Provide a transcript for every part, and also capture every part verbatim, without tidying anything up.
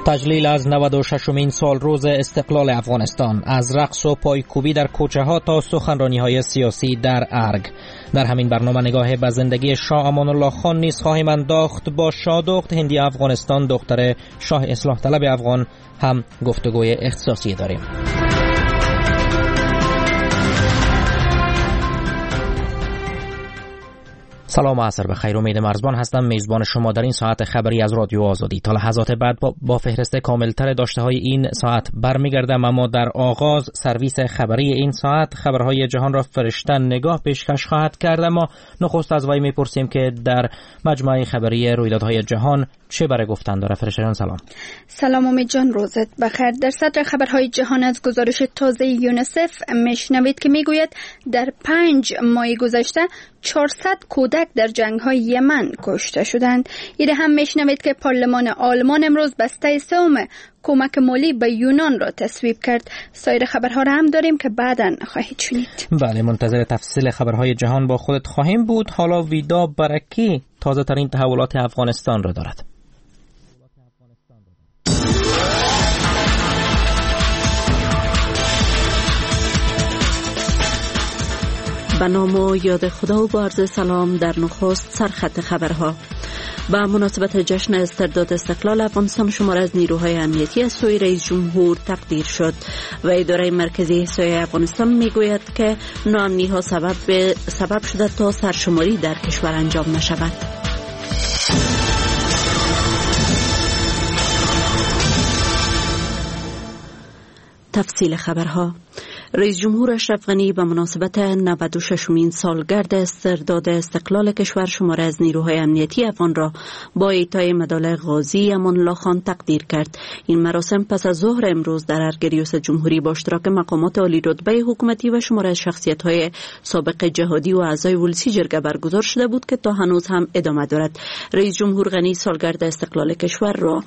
تجلیل از نود و ششمین سال روز استقلال افغانستان، از رقص و پایکوبی در کوچه ها تا سخنرانی های سیاسی در ارگ. در همین برنامه نگاه به زندگی شاه امان الله خان نیز خواهیم انداخت. با شادخت هندی افغانستان، دختر شاه اصلاح طلب افغان، هم گفتگوی اختصاصی داریم. سلام و عصر بخیر. امید مرزبان هستم، میزبان شما در این ساعت خبری از رادیو آزادی. تا لحظات بعد با, با فهرست کاملتر داشته های این ساعت برمیگردم، اما در آغاز سرویس خبری این ساعت خبرهای جهان را فرشتن نگاه پیشکش خواهد کرد. اما نخست از وی میپرسیم که در مجموعه خبری رویدادهای جهان چه برای گفتن داره. فرشتن سلام. سلام امید جان، روزت بخیر. در صدر خبرهای جهان از گزارش تازه یونیسف میشنوید که میگوید در پنج ماه گذشته چهارصد کودک در جنگ‌های یمن کشته شدند. ایده هم میشنوید که پارلمان آلمان امروز بسته سوم کمک مالی به یونان را تصویب کرد. سایر خبرها را هم داریم که بعداً خواهید شنید. بله، منتظر تفصیل خبرهای جهان با خودت خواهیم بود. حالا ویدا برکی تازه ترین تحولات افغانستان را دارد. به نام و یاد خدا و با عرض سلام. در نخست سرخط خبرها. به مناسبت جشن استرداد استقلال افغانستان شماره از نیروهای امنیتی از سوی رئیس جمهور تقدیر شد و اداره مرکزی احصای افغانستان میگوید که ناامنی ها سبب سبب شده تا سرشماری در کشور انجام نشود. تفصیل خبرها. رئیس جمهور اشرف غنی به مناسبت نود و ششمین سالگرد استرداد استقلال کشور شماره از نیروهای امنیتی افغان را با اعطای مدال غازی امان الله خان تقدیر کرد. این مراسم پس از ظهر امروز در ارگ ریاست جمهوری با اشتراک مقامات عالی رتبه حکومتی و شماره از شخصیت‌های سابق جهادی و اعضای ولسی جرگه برگزار شده بود که تا هنوز هم ادامه دارد. رئیس جمهور غنی سالگرد استقلال کشور را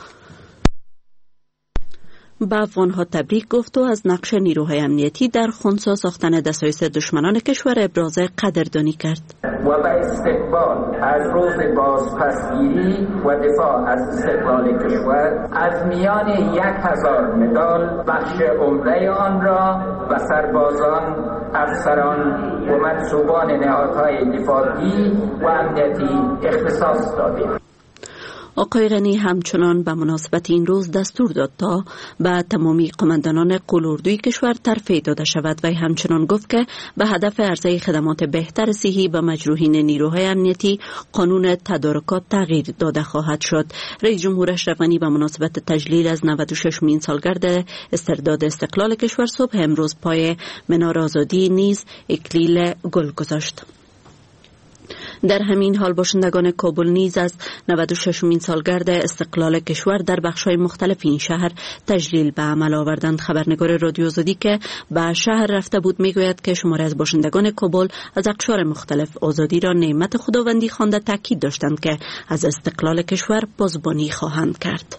به افغان‌ها تبریک گفت و از نقش نیروهای امنیتی در خنثی ساختن دسایس دشمنان کشور ابراز قدردانی کرد. و به استقبال از روز بازپسگیری و دفاع از استقلال کشور از میان یک هزار مدال بخش عمده آن را و سربازان، افسران و منصوبان نهادهای دفاعی و امنیتی اختصاص دادیم. آقای غنی همچنان به مناسبت این روز دستور داد تا به تمامی قماندانان قول‌اردوی کشور ترفیع داده شود و همچنان گفت که به هدف عرضه خدمات بهتر صحی به مجروحین نیروهای امنیتی قانون تدارکات تغییر داده خواهد شد. رئیس جمهور اشرف غنی به مناسبت تجلیل از نود و ششمین سالگرد استرداد استقلال کشور صبح امروز پای منار آزادی نیز اکلیل گل گذاشت. در همین حال باشندگان کابل نیز از نود و ششمین سالگرد استقلال کشور در بخش‌های مختلف این شهر تجلیل به عمل آوردند. خبرنگار رادیو آزادی که به شهر رفته بود میگوید که شماره از باشندگان کابل از اقشار مختلف آزادی را نعمت خداوندی خوانده تاکید داشتند که از استقلال کشور پاسبانی خواهند کرد.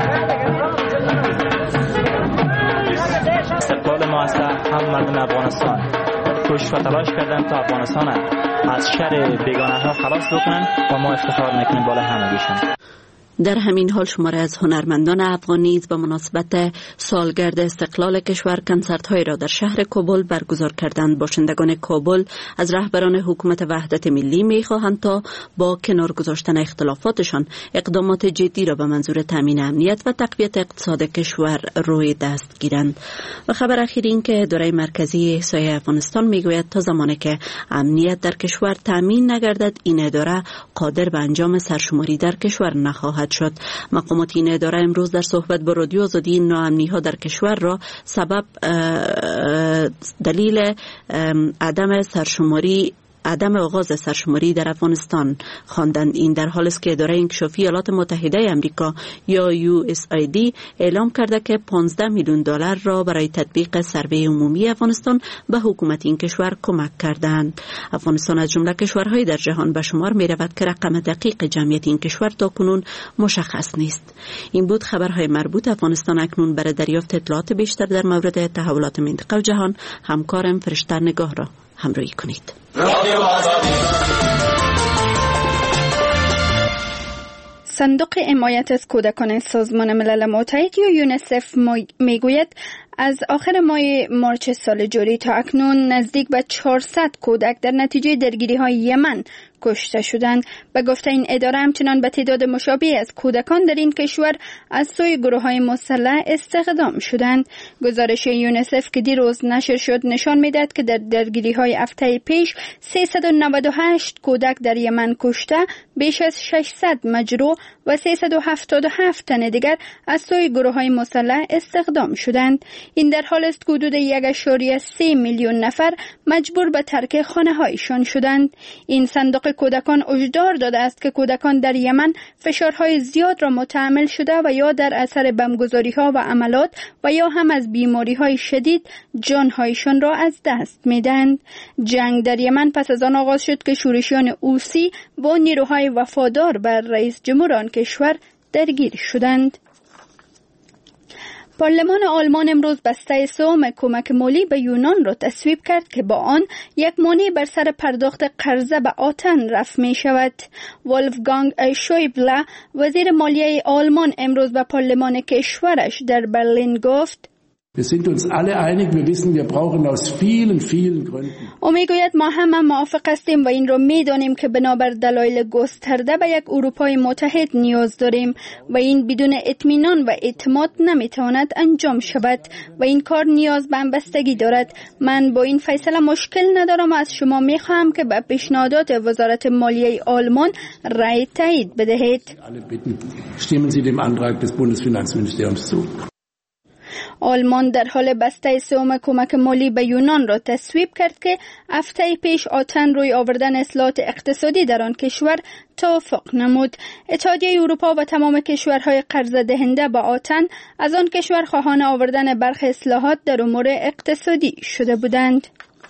استقلال ما است، هم مردم افغانستان کوشش و تلاش کردن تا افغانستان از شر بیگانه ها خلاص بکنن و ما افتخار میکنیم بالای همگیشون. در همین حال شماره از هنرمندان افغان نیز به مناسبت سالگرد استقلال کشور کنسرت‌هایی را در شهر کابل برگزار کردند. باشندگان کابل از رهبران حکومت وحدت ملی می‌خواهند تا با کنار گذاشتن اختلافاتشان اقدامات جدی را به منظور تامین امنیت و تقویت اقتصاد کشور روی دست گیرند. و خبر اخیر این که اداره مرکزی احصای افغانستان میگوید تا زمانی که امنیت در کشور تامین نگردد این اداره قادر به انجام سرشماری در کشور نخواهد شد. مقامات این اداره امروز در صحبت با رادیو آزادی ناامنی ها در کشور را سبب دلیل عدم سرشماری عدم آغاز سرشماری در افغانستان خواندند. این در حالی است که اداره انکشافی ایالات متحده آمریکا یا یو اس آی دی اعلام کرده که پانزده میلیون دلار را برای تطبیق سروی عمومی افغانستان به حکومت این کشور کمک کردند. افغانستان از جمله کشورهای در جهان به شمار می رود که رقم دقیق جمعیت این کشور تاکنون مشخص نیست. این بود خبرهای مربوط افغانستان. اکنون برای دریافت اطلاعات بیشتر در مورد تحولات منطقه و جهان همکارم فرشته نگاه را همراهی کنید. صندوق حمایت از کودکان سازمان ملل متحد یا یونیسف میگوید از آخر ماه مارچ سال جاری تا اکنون نزدیک به چهارصد کودک در نتیجه درگیری های یمن کشته شدند. به گفته این اداره همچنان به تعداد مشابه از کودکان در این کشور از سوی گروه های مسلح استخدام شدند. گزارش یونیسف که دیروز نشر شد نشان میدهد که در درگیری های هفته پیش سیصد و نود و هشت کودک در یمن کشته، بیش از ششصد مجروح و سیصد و هفتاد و هفت تن دیگر از سوی گروه های مسلح استخدام شدند. این در حال است که حدود یک ممیز سه میلیون نفر مجبور به ترک خانه هایشان شدند. این صندوق کودکان هشدار داده است که کودکان در یمن فشارهای زیاد را متحمل شده و یا در اثر بمبگذاری ها و عملات و یا هم از بیماری های شدید جانهایشان را از دست میدهند. جنگ در یمن پس از آن آغاز شد که شورشیان حوثی با نیروهای وفادار بر رئیس جمهور آن کشور درگیر شدند. پارلمان آلمان امروز بسته سوم کمک مالی به یونان را تصویب کرد که با آن یک مانع بر سر پرداخت قرضه به آتن رفع می شود. ولفگانگ شویبله وزیر مالیه آلمان امروز به پارلمان کشورش در برلین گفت: Wir sind uns alle einig, wir wissen, wir brauchen aus vielen, vielen Gründen. او میگوید ما همه موافق هستیم و این را میدانیم که بنابر دلایل گسترده به یک اروپای متحد نیاز داریم و این بدون اطمینان و اعتماد نمیتواند انجام شود و این کار نیاز به همبستگی دارد. من با این فیصله مشکل ندارم و از شما میخواهم که به پیشنهادات وزارت مالیه آلمان رأی تایید بدهید. Alle bitten, stimmen Sie dem Antrag des Bundesfinanzministeriums zu. آلمان در حال بسته سوم کمک مالی به یونان را تصویب کرد که هفته پیش آتن روی آوردن اصلاحات اقتصادی در آن کشور توافق نمود. اتحادیه اروپا و تمام کشورهای قرض دهنده به آتن از آن کشور خواهان آوردن برخی اصلاحات در امور اقتصادی شده بودند.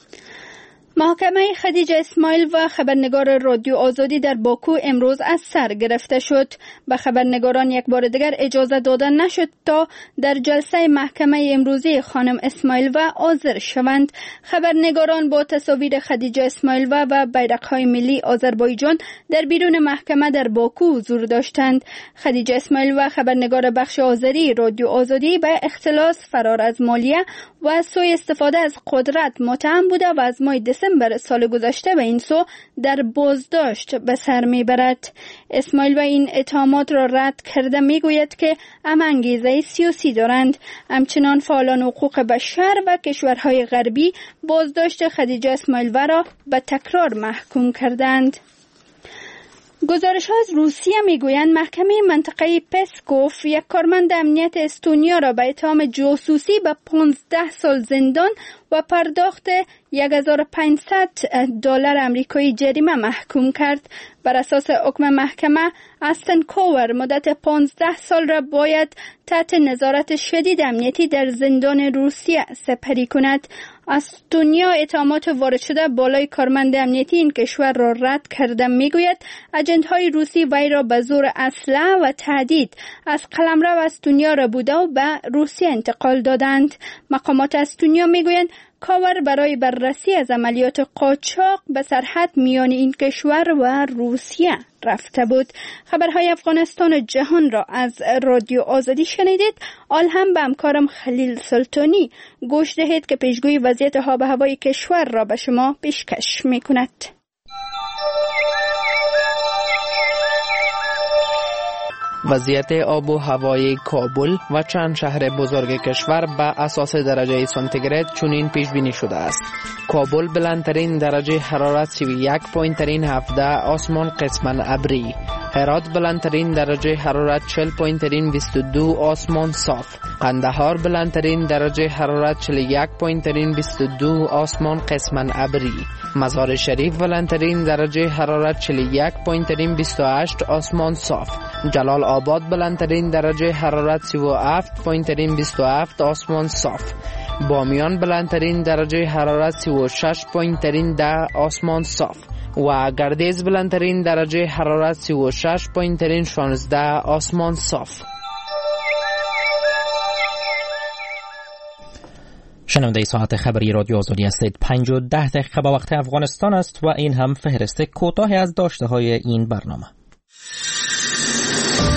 محاکمه خدیجه اسماعیل و خبرنگار رادیو آزادی در باکو امروز از سر گرفته شد. به خبرنگاران یک بار دیگر اجازه داده نشد تا در جلسه محکمه امروزی خانم اسماعیل و حاضر شوند. خبرنگاران با تصاویر خدیجه اسماعیل و و بیرق‌های ملی آذربایجان در بیرون محکمه در باکو حضور داشتند. خدیجه اسماعیل و خبرنگار بخش آذری رادیو آزادی به اختلاس، فرار از مالیه و سوء استفاده از قدرت متهم بوده و از ماه دسامبر سال گذشته به این سو در بازداشت به سر میبرد. اسماعیل و این اتهامات را رد کرده میگوید که هم انگیزه سیاسی دارند. همچنان فعالان حقوق بشر و کشورهای غربی بازداشت خدیجه اسماعیل را به تکرار محکوم کردند. گزارش ها از روسیه میگویند محکمه منطقه پسکوف یک کارمند امنیت استونیا را به اتهام جاسوسی به پانزده سال زندان و پرداخت یک هزار و پانصد دلار آمریکایی جریمه محکوم کرد. بر اساس حکم محکمه استن کوور مدت پانزده سال را باید تحت نظارت شدید امنیتی در زندان روسیه سپری کند. استونیا اتهامات وارد شده بالای کارمند امنیتی این کشور را رد کرده میگوید اجنت‌های روسی وی را به زور اسلحه و تهدید از قلمرو استونیا را بوده و به روسیه انتقال دادند. مقامات استونیا میگویند کاور برای بررسی از عملیات قاچاق به سرحد میان این کشور و روسیه رفته بود. خبرهای افغانستان و جهان را از رادیو آزادی شنیدید. آل هم به همکارم خلیل سلطانی گوش دهید که پیشگویی وضعیت آب و هوای کشور را به شما پیشکش میکند. وضعیت آب و هوای کابل و چند شهر بزرگ کشور به اساس درجه سانتیگراد چنین پیش بینی شده است. کابل بلندترین درجه حرارت سی و یک پوینت هفده آسمان قسماً ابری. هرات بلندترین درجه حرارت چهل پوینت بیست و دو آسمان صاف. قندهار بلندترین درجه حرارت چهل و یک پوینت بیست و دو آسمان قسماً ابری. مزار شریف بلندترین درجه حرارت چهل و یک پوینت بیست و هشت آسمان صاف. جلال آباد بلندترین درجه حرارت سی و هفت پوینت بیست و هفت آسمان صاف. بامیان بلندترین درجه حرارت سی و شش پوینت ده آسمان صاف و گردیز بلندترین درجه حرارت سی و شش پوینت شانزده آسمان صاف. شنونده ساعت خبری رادیو آزادی هستید. پنج و ده دقیقه به وقت افغانستان است و این هم فهرست کوتاهی از داشته های این برنامه.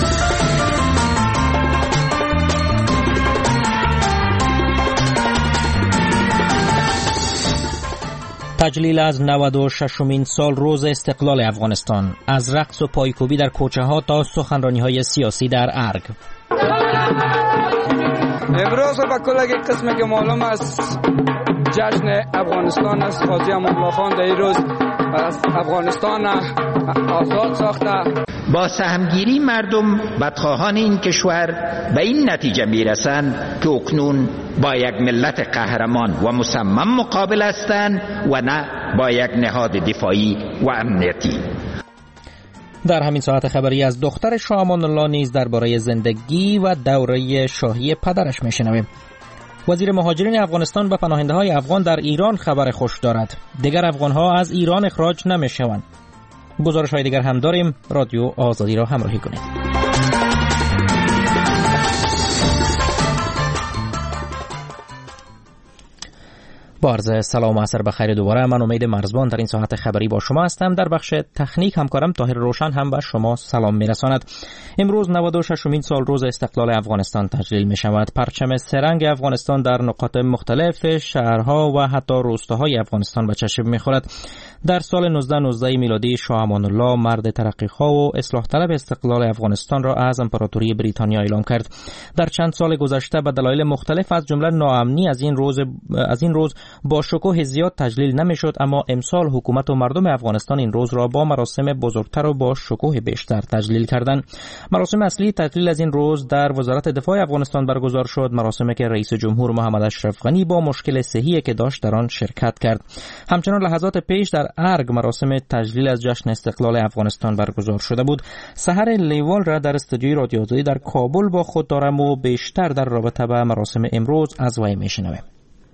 تجلیل از نود و ششمین سال روز استقلال افغانستان، از رقص و پایکوبی در کوچه ها تا سخنرانی های سیاسی در ارگ. امروز با کلگی قسمی که معلوم است جشن افغانستان است. قاضی امان الله خان در این روز از افغانستان آزاد ساخته. با سهمگیری مردم بدخواهان این کشور به این نتیجه میرسند که اکنون با یک ملت قهرمان و مصمم مقابل هستند و نه با یک نهاد دفاعی و امنیتی. در همین ساعت خبری از دختر شاه امان الله نیز درباره زندگی و دوره شاهی پدرش میشنویم. وزیر مهاجرین افغانستان به پناهنده های افغان در ایران خبر خوش دارد. دیگر افغان ها از ایران اخراج نمیشوند. گزارش های دیگر هم داریم. رادیو آزادی را همراهی کنید. با عرض سلام و عصر بخیر دوباره، من امید مرزبان در این ساعت خبری با شما هستم. در بخش تکنیک همکارم طاهر روشن هم به شما سلام میرساند. امروز نود و ششمین سال روز استقلال افغانستان تجلیل می شود. پرچم سرنگ افغانستان در نقاط مختلف شهرها و حتی روستاهای افغانستان به چشم می خورد. در سال نوزده نوزده میلادی شاه امان الله مرد ترقیخواه و اصلاح طلب استقلال افغانستان را از امپراتوری بریتانیا اعلام کرد. در چند سال گذشته به دلایل مختلف از جمله ناامنی از این روز از این روز با شکوه زیاد تجلیل نمیشد، اما امسال حکومت و مردم افغانستان این روز را با مراسم بزرگتر و با شکوه بیشتر تجلیل کردند. مراسم اصلی تجلیل از این روز در وزارت دفاع افغانستان برگزار شد، مراسمی که رئیس جمهور محمد اشرف غنی با مشکل صحی که داشت در آن شرکت کرد. همچنان لحظات پیش در ارگ مراسم تجلیل از جشن استقلال افغانستان برگزار شده بود. سحر لیوال را در استودیوی رادیو آزادی در کابل با خود دارم و بیشتر در رابطه با مراسم امروز از وی میشنویم.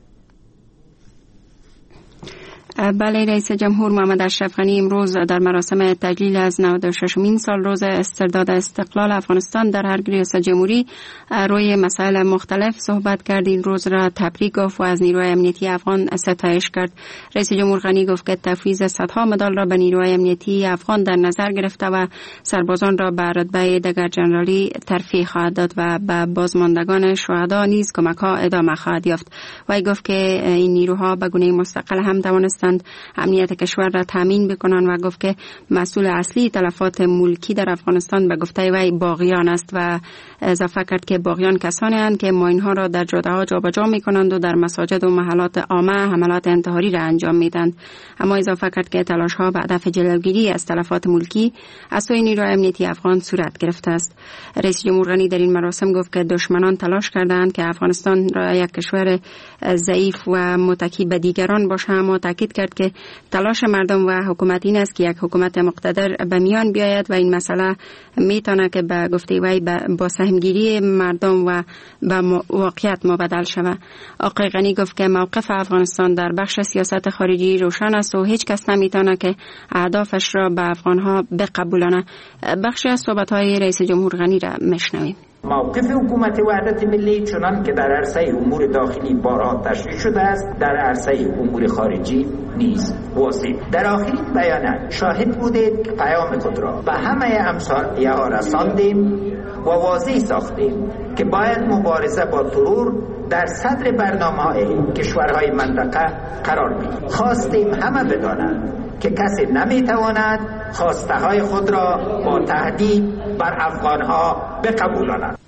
بله، رئیس جمهور محمد اشرف غنی امروز در مراسم تجلیل از نود و ششمین سال روز استرداد استقلال افغانستان در ارگ ریاست جمهوری روی مسائل مختلف صحبت کرد. این روز را تبریک گفت و از نیروهای امنیتی افغان ستایش کرد. رئیس جمهور غنی گفت که تفویض صدها مدال را به نیروهای امنیتی افغان در نظر گرفته و سربازان را به رتبه دگر جنرالی ترفیع خواهد داد و به بازماندگان شهدا نیز کمک‌ها ادامه خواهد یافت. و گفت که این نیروها به گونه مستقل هم توانستند امنیت کشور را تامین بکنند و گفت که مسئول اصلی تلفات ملکی در افغانستان به گفته وی باغیان است و اضافه کرد که باغیان کسانی اند که ماین‌ها را در جاده‌ها جابجا می‌کنند و در مساجد و محلات عامه حملات انتحاری را انجام میدند. اما اضافه کرد که تلاش‌ها به هدف جلوگیری از تلفات ملکی از سوی نیروهای امنیتی افغان صورت گرفته است. رئیس جمهور غنی در این مراسم گفت که دشمنان تلاش کردند که افغانستان را یک کشور ضعیف و متکی به دیگران باشه، اما تاکید کرد که تلاش مردم و حکومت این است که یک حکومت مقتدر به میان بیاید و این مسئله میتونه که به گفته وی با سهمگیری مردم و به واقعیت مبدل شود. آقای غنی گفت که موقف افغانستان در بخش سیاست خارجی روشن است و هیچ کس نمیتونه که اهدافش را به افغانها بقبولانه. بخشی از صحبت‌های رئیس جمهور غنی را میشنویم. موقف حکومت وحدت ملی چنان که در عرصه امور داخلی بارها تشریح شده است، در عرصه امور خارجی نیز واضح. در آخرین بیانات شاهد بودید که پیام خود را به همه همسایه ها رساندیم و واضح ساختیم که باید مبارزه با ترور در صدر برنامه‌های کشورهای منطقه قرار بگیرد. خواستیم همه بدانند که کسی نمیتواند خواسته های خود را با تهدید بر افغانها بقبولاند.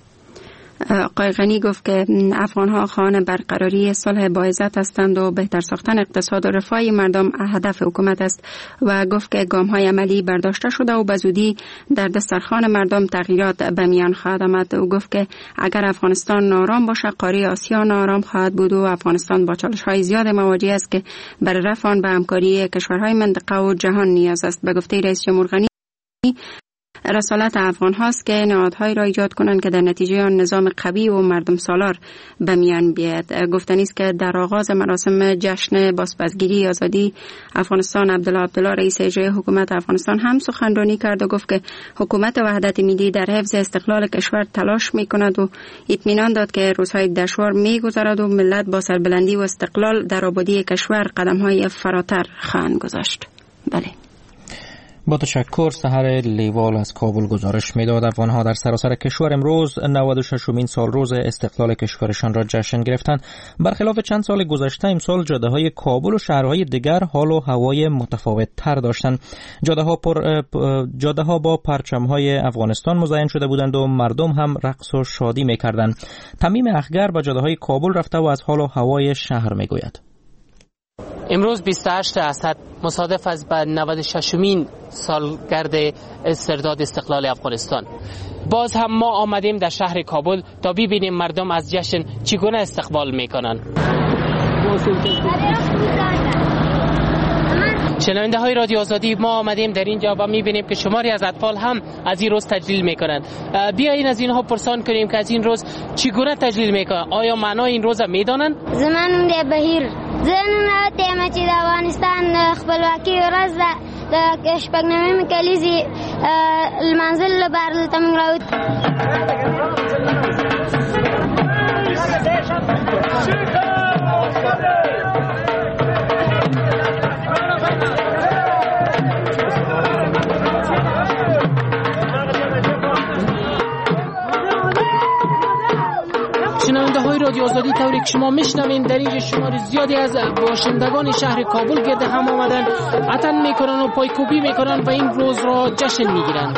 آقای غنی گفت که افغانها خواهان برقراری صلح با عزت هستند و بهتر ساختن اقتصاد و رفاه مردم هدف حکومت است و گفت که گام‌های عملی برداشته شده و به زودی در دسترخوان مردم تغییرات به میان خواهد آمد. او گفت که اگر افغانستان نارام باشه، قاره آسیا نارام خواهد بود و افغانستان با چالش‌های زیاد مواجه است که برای رفع آن به همکاری کشورهای منطقه و جهان نیاز است. به گفته رئیس جمهور غنی، رسالت افغان هاست که نهادهایی را ایجاد کنند که در نتیجه آن نظام قوی و مردم سالار به میان بیاید. گفتنی است که در آغاز مراسم جشن بازپسگیری آزادی افغانستان عبدالله عبدالله رئیس اجرایی حکومت افغانستان هم سخنرانی کرد و گفت که حکومت وحدت ملی در حفظ استقلال کشور تلاش می‌کند و اطمینان داد که روزهای دشوار می‌گذرد و ملت با سربلندی و استقلال در آبادی کشور قدم‌های فراتر خواهند گذاشت. بله. با تشکر. سحر لیوال از کابل گزارش میداد. افغانها در سراسر کشور امروز نود و ششمین سال روز استقلال کشورشان را جشن گرفتند. برخلاف چند سال گذشته امسال جاده‌های کابل و شهرهای دیگر حال و هوای متفاوت تر داشتند. جاده‌ها پر جاده‌ها با پرچم‌های افغانستان مزین شده بودند و مردم هم رقص و شادی می‌کردند. تمیم اخگر به جاده‌های کابل رفته و از حال و هوای شهر می‌گوید. امروز بیست و هشت اسد مصادف است با نود و ششمین سالگرد استرداد استقلال افغانستان. باز هم ما آمدیم در شهر کابل تا ببینیم مردم از جشن چگونه استقبال میکنن. شنونده های رادیو آزادی، ما آمدیم در اینجا و میبینیم که شماری از اطفال هم از این روز تجلیل میکنند. بیایین از اینها پرسان کنیم که از این روز چگونه تجلیل میکنند. آیا معنای این روز میدانند؟ زمان ده بهیر زنونه تیمه چې د افغانستان خپلواکي ورځ ده د شپږ نومې کلیزې المنزل لپاره دلته موږ راوت. شنونده های رادیو آزادی، طوری که شما میشنوین در اینجا شمار زیادی از باشندگان شهر کابل گرد هم آمدن، عطن میکنن و پایکوبی میکنن و این روز را جشن میگیرن.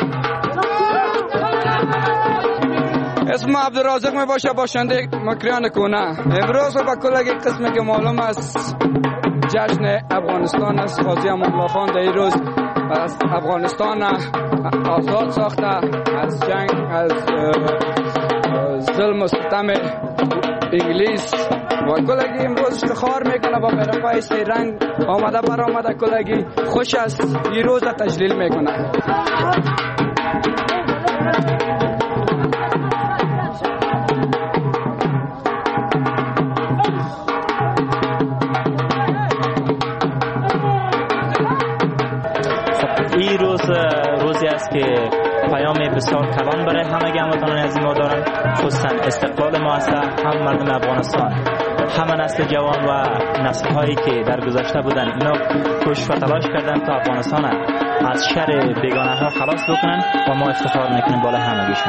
اسم عبدالرازق می باشه، باشنده مکریان کونه. امروز با کلگی قسمی که معلوم است جشن افغانستان است. قاضی امان الله خان در این روز از افغانستان آزاد ساخته از جنگ، از ظلم و ستم انگلیس و کلگی امروز افتخار میکنه با برپای سی رنگ آمده بر آمده. کلگی خوش است این روز تجلیل میکنه. این روز روزی است که پیام بسیار کلان برای همه هموطنان عزیز ما دارن، خصوصا استقلال ما است. هم مردم افغانستان، هم نسل جوان و نسل هایی که در گذشته بودن، اینا کوشش و تلاش کردن تا افغانستان از شر بیگانه ها خلاص بکنن و ما افتخار میکنیم بالای همگیشون.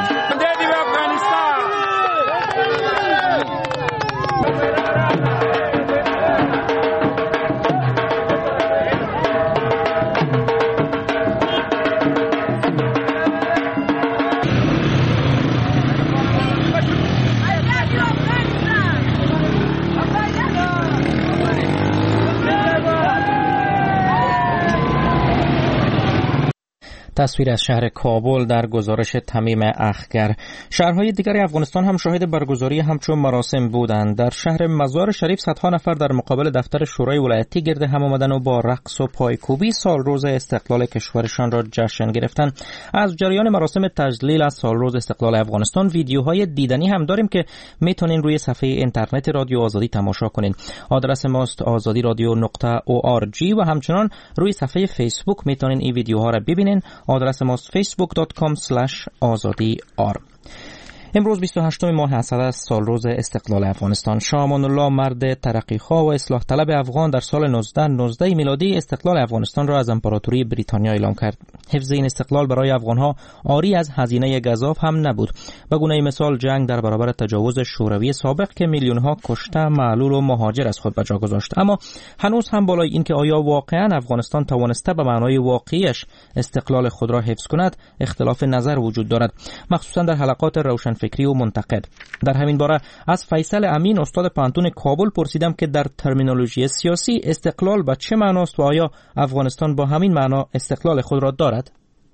تصویر از شهر کابل در گزارش تمیم اخگر. شهرهای دیگر افغانستان هم شاهد برگزاری همچون مراسم بودند. در شهر مزار شریف صدها نفر در مقابل دفتر شورای ولایتی گرد هم آمدن و با رقص و پایکوبی سال روز استقلال کشورشان را جشن گرفتند. از جریان مراسم تجلیل از سال روز استقلال افغانستان ویدیوهای دیدنی هم داریم که میتونین روی صفحه اینترنت رادیو آزادی تماشا کنین. آدرس ماست آزادی رادیو نقطه او آر جی و همچنان روی صفحه فیسبوک میتونین این ویدیوها را ببینین. آدرس ماست فیسبوک دات کام اسلش آزادی آر. امروز بیست و هشتم ماه اسد است، سال روز استقلال افغانستان. شاه امان الله مرد ترقیخواه و اصلاح طلب افغان در سال نوزده نوزده میلادی استقلال افغانستان را از امپراتوری بریتانیا اعلام کرد. حفظ این استقلال برای افغانها آری از هزینه گزاف هم نبود. به گونه مثال جنگ در برابر تجاوز شوروی سابق که میلیون‌ها کشته، معلول و مهاجر از خود به جا گذاشت. اما هنوز هم بالای این که آیا واقعا افغانستان توانسته به معنای واقعیش استقلال خود را حفظ کند اختلاف نظر وجود دارد، مخصوصا در حلقات روشن فکری و منتقد. در همین باره از فیصل امین استاد پانتون کابل پرسیدم که در ترمینولوژی سیاسی استقلال به چه معناست و آیا افغانستان با همین معنا استقلال خود را دارد؟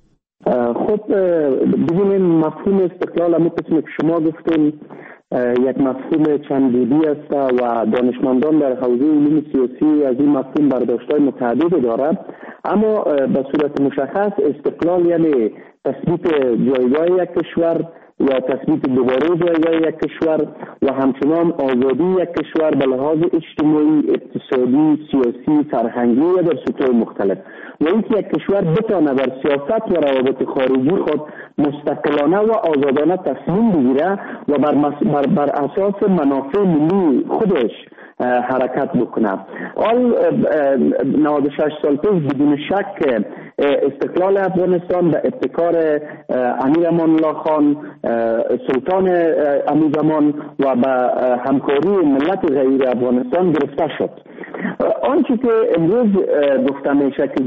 خب ببینید، مفهوم استقلال همون قسمی که شما گفتین یک مفهوم چند بودی است و دانشمندان در حوزه علوم سیاسی از این مفهوم برداشت‌های متعدد دارند، اما به صورت مشخص استقلال یعنی تثبیت جایگاه یک کشور یا تثبیت دوباره جایگاه یک کشور و همچنان آزادی یک کشور به لحاظ اجتماعی، اقتصادی، سیاسی، فرهنگی و در سطوح مختلف، و اینکه یک کشور بتواند در سیاست و روابط خارجی خود مستقلانه و آزادانه تصمیم بگیره و بر, مس... بر... بر اساس منافع ملی خودش حرکت بکنه. آل نود و شش سال پیش بدون شک استقلال افغانستان به ابتکار امیر امان الله خان سلطان امی زمان و به همکاری ملت غیر افغانستان گرفته شد. آنچه که امروز گفته میشه که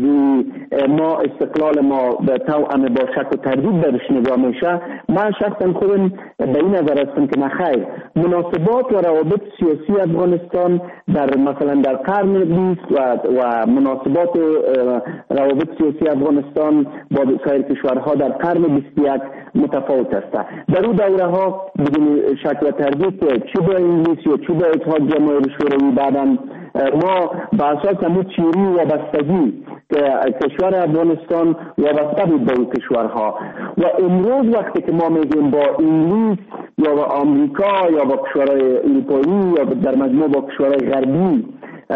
ما استقلال ما به توأم با شک و تردید درش نگاه میشه، من شخصا خودم به این نظر هستم که نخیر. مناسبات و روابط سیاسی افغانستان در مثلا در قرن بیست و, و مناسبات و روابط سیاسی افغانستان با سایر کشورها در قرن بیست و یک متفاوت است. در اون دوره ها بدون شک و تردید چه با انگلیس یا چه با اتحاد جماهیر شوروی بعداً ما به اساس همون تیوری و بستگی که کشور افغانستان وابسته بود به اون کشورها و امروز وقتی که ما میگیم با انگلیس یا با آمریکا یا با کشورهای اروپایی یا در مجموع با کشورهای غربی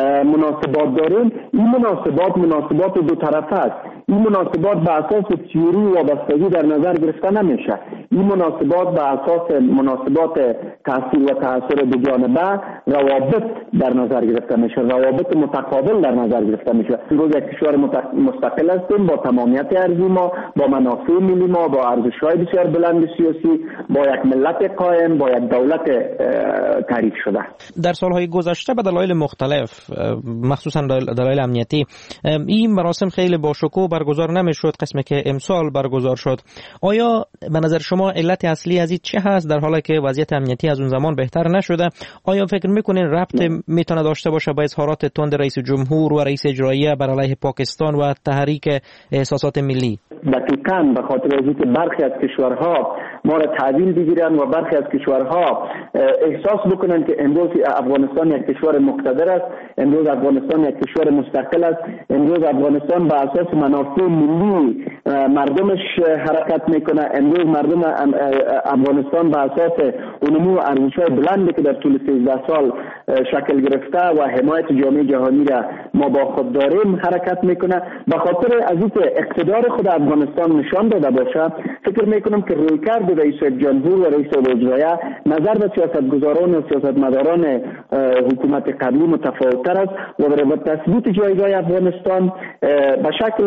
مناسبات داریم، این مناسبات مناسبات دو طرفه است. این مناسبات به اساس تیوری و بستگی در نظر گرفته نمیشه. این مناسبات به اساس مناسبات تاثیر و تاثیر دو جانبه روابط در نظر گرفته میشه، روابط متقابل در نظر گرفته میشه. امروز یک کشور مستقل هستیم با تمامیت ارضی ما، با منافع ملی ما، با ارزش‌های بسیار بلند سیاسی، با یک ملت قائم، با یک دولت تعریف شده. در سالهای گذشته به دلایل مختلف مخصوصا دلایل امنیتی این مراسم خیلی با شکوه برگزار نمیشد، قسمی که امسال برگزار شد. آیا به نظر شما علت اصلی از این چه هست در حالی که وضعیت امنیتی از اون زمان بهتر نشده؟ آیا فکر میکنین ربط میتونه داشته باشه با اظهارات تند رئیس جمهور و رئیس اجرایی بر علیه پاکستان و تحریک احساسات ملی؟ دقیقاً به خاطر از اینکه برخی از کشورها ما را تعدیل بگیرن و برخی از کشورها احساس بکنن که امروز افغانستان یک کشور مقتدر است، امروز افغانستان یک کشور مستقل است، امروز افغانستان به اساس منافع ملی مردمش حرکت میکنه، امروز مردم افغانستان به اساس علوم و ارزش‌های بلندی که در طول سیزده سال شکل گرفته و حمایت جامعه جهانی را ما با خود داریم حرکت میکنه. به خاطر از اینکه اقتدار خود افغانستان نشان داده باشه، فکر میکنم که رویکرد رئیس جمهور و رئیس اجرایی نظر به سیاستگزاران و سیاستمداران حکومت قبلی متفاوت‌تر است و برای تثبیت جایگاه افغانستان به شکل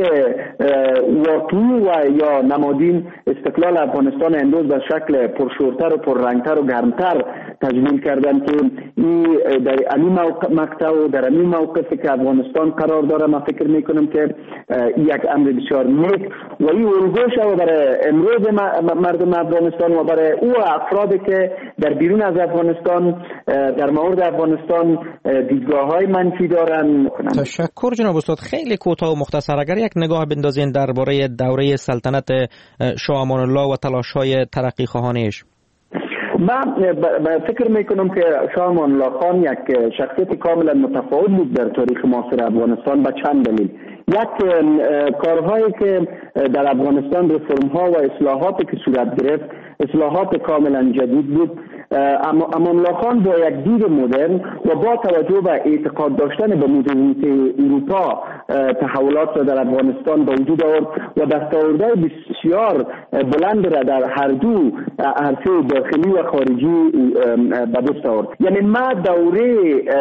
واقعی و یا نمادین استقلال افغانستان امروز به شکل پرشورتر و پررنگتر و گرمتر تجمیل کردن که این در این مقطع و در این موقفی که افغانستان قرار داره، من فکر میکنم که یک امر بسیار نیک و این الگوش و برای امروز مردم افغانستان و برای او افرادی که در بیرون از افغانستان در مورد افغانستان دیدگاه‌های منفی دارن. تشکر جناب استاد. خیلی کوتاه و مختصر اگر یک نگاه بندازین درباره دوره سلطنت شاه امان الله و تلاش‌های ترقی خواهانش. من فکر میکنم که شاه امان الله خان یک شخصیت کاملا متفاوت بود در تاریخ معاصر افغانستان به چند دلیل. یک کارهایی که در افغانستان رفرم ها و اصلاحاتی که صورت گرفت اصلاحات کاملا جدید بود. امان الله خان با یک دید مدرن و با توجه به اعتقاد داشتن به مدرنیته اروپا تحولات را در افغانستان به وجود آورد و دستاوردهای بسیار بلند را در هر دو عرصه داخلی و خارجی به دست آورد. یعنی ما دوره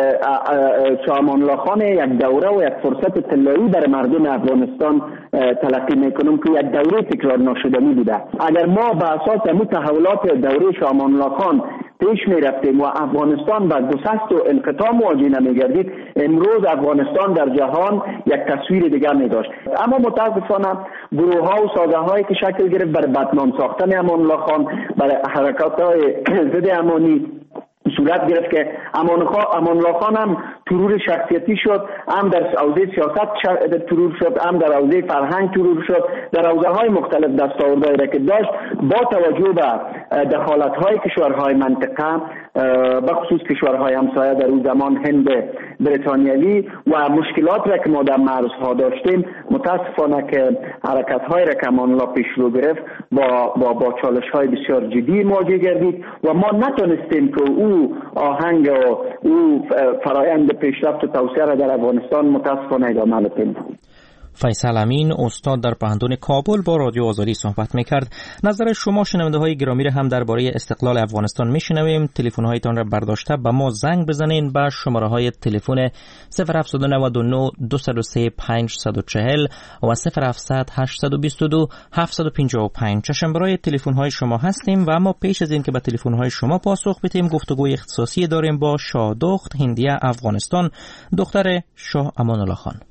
شاه امان الله خان یک دوره و یک فرصت طلایی برای مردم افغانستان تلقی میکنم که یک دوره تکرار ناشدنی بوده. اگر ما به اساس همون تحولات دوره شاه امان الله خان پیش می رفتیم و افغانستان با گسست و انقطاع مواجه نمی گردید، امروز افغانستان در جهان یک تصویر دیگر می داشت. اما متاسفانه گروه ها و سازه هایی که شکل گرفت برای بدنام ساختن امان الله خان، برای حرکات های ضد امانی صورت گرفت که امان الله خان هم ترور شخصیتی شد، هم در حوزه سیاست ترور شد، هم در حوزه فرهنگ ترور شد، در حوزه های مختلف دستاوردهایی را که داشت با توجه به دخالت های کشورهای منطقه به خصوص کشورهای همسایه در اون زمان هند بریتانیایی و مشکلات را که ما در مرزها داشتیم، متاسفانه که حرکت های را که امان الله پیش رو گرفت با با با چالش های بسیار جدی مواجه گردید و ما نتونستیم که او آهنگ و او فرایند پیشرفت و توسعه را در افغانستان متاسفانه ادامه بدیم. فیصل امین استاد در پوهنتون کابل با رادیو آزادی صحبت میکرد. نظر شما شنونده های گرامی را هم درباره استقلال افغانستان میشنویم. تلفن هایتان را برداشته به ما زنگ بزنین به شماره های تلفن صفر هفت نه نه دو صفر سه پنج چهار صفر و صفر هفت صفر صفر هشت دو دو هفت پنج پنج. چشم برای تلفن های شما هستیم و اما پیش از این که به تلفن های شما پاسخ بدیم گفتگوی اختصاصی داریم با شادخت هندیه افغانستان، دختر شاه امان الله خان.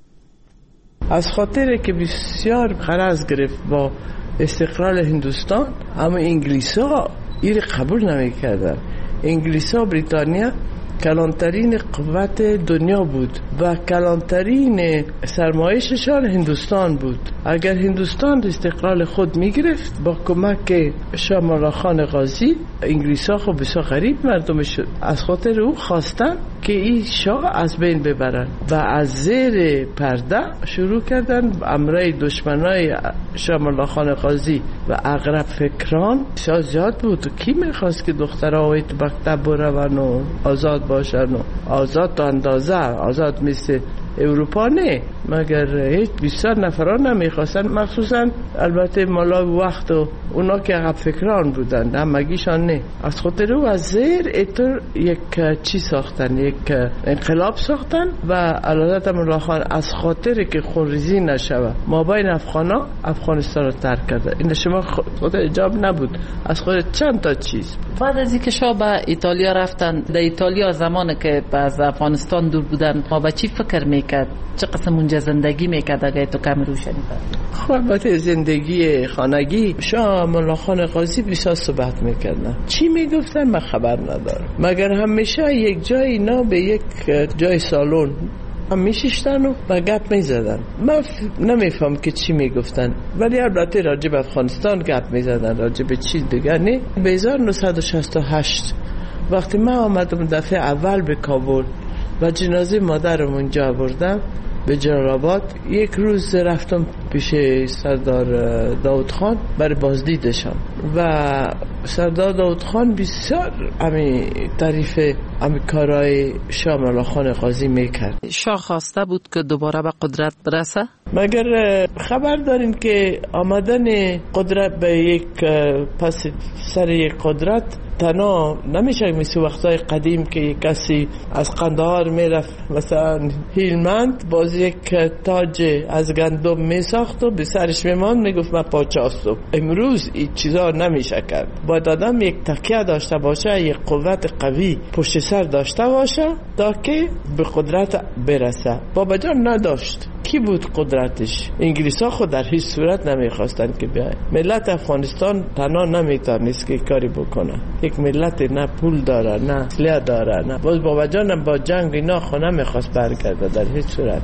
از خاطر که بسیار غرض گرفت با استقلال هندوستان، اما انگلیس ها این قبول نمی کردن. انگلیس ها بریتانیا کلانترین قوت دنیا بود و کلانترین سرمایششان هندوستان بود. اگر هندوستان استقلال خود می گرفت با کمک شاه امان الله خان غازی، انگلیس ها خب بسیار غریب مردم شد. از خاطر او خواستن که این شاه از بین ببرن و از زیر پرده شروع کردن امرای دشمنای شاه امان الله خان غازی و اغرب فکران بسیار زیاد بود. کی میخواست که دخترها و تو مکتب برون و آزاد باشن و آزاد تا اندازه آزاد مثل اروپا نه، مگر هیچ بیشتر نفران نمیخواستن، مخصوصا البته مالا وقت و اونا که عقب فکران بودن همگیشان نه. از خاطر او از زیر ایتر یک چی ساختن، یک انقلاب ساختن و علالت امان الله خان از خاطر که خونریزی نشوه ما بین افغانا افغانستان رو ترک کرده. این شما خاطر اجاب نبود، از خاطر چند تا چیز. بعد از اینکه شاه به ایتالیا رفتن، در ایتالیا زمانی که از افغانستان دور بودن ما به چی فکر میکرد؟ چه قسم اونجا زندگی میکرد اگه تو کم روشنی بود؟ خب البته زندگی خانگی شاه امان الله خان غازی بسیار صحبت میکردن. چی میگفتن من خبر ندارم، مگر همیشه یک جای اینا به یک جای سالن هم میشیشتن و با گپ میزدن. من نمیفهم که چی میگفتن، ولی البته راجب افغانستان گپ میزدن، راجب چیز دیگر نه. به هزار و نهصد و شصت و هشت وقتی من آمدم دفعه اول به کابل و جنازه مادرم اونجا بردم به جلال آباد، یک روز رفتم پیش سردار داود خان برای بازدیدشان و سردار داود خان بسیار امی تعریف امی کارهای شاه امان الله خان غازی میکرد. شاه خواسته بود که دوباره به قدرت برسه؟ مگر خبر دارین که آمدن قدرت به یک پس سر یک قدرت تنها نمیشه مثل وقتای قدیم که کسی از قندهار میرفت مثلا هیلمند باز یک تاج از گندم میساخت و به سرش میمان میگفت من پاچاستم. امروز این چیزا نمیشه کرد. باید آدم یک تکیه داشته باشه، یک قوت قوی پشت سر داشته باشه تا که به قدرت برسه. بابا جان نداشت. کی بود قدرتش؟ انگلیس ها خود در هیچ صورت نمیخواستن که بیاین. ملت افغانستان تنها نمیتونست که کاری بکنه. یک ملت نه پول داره نه اسلحه داره نه. باز بابا جانم با جنگ اینا خو نمیخواست برگرده در هیچ صورت.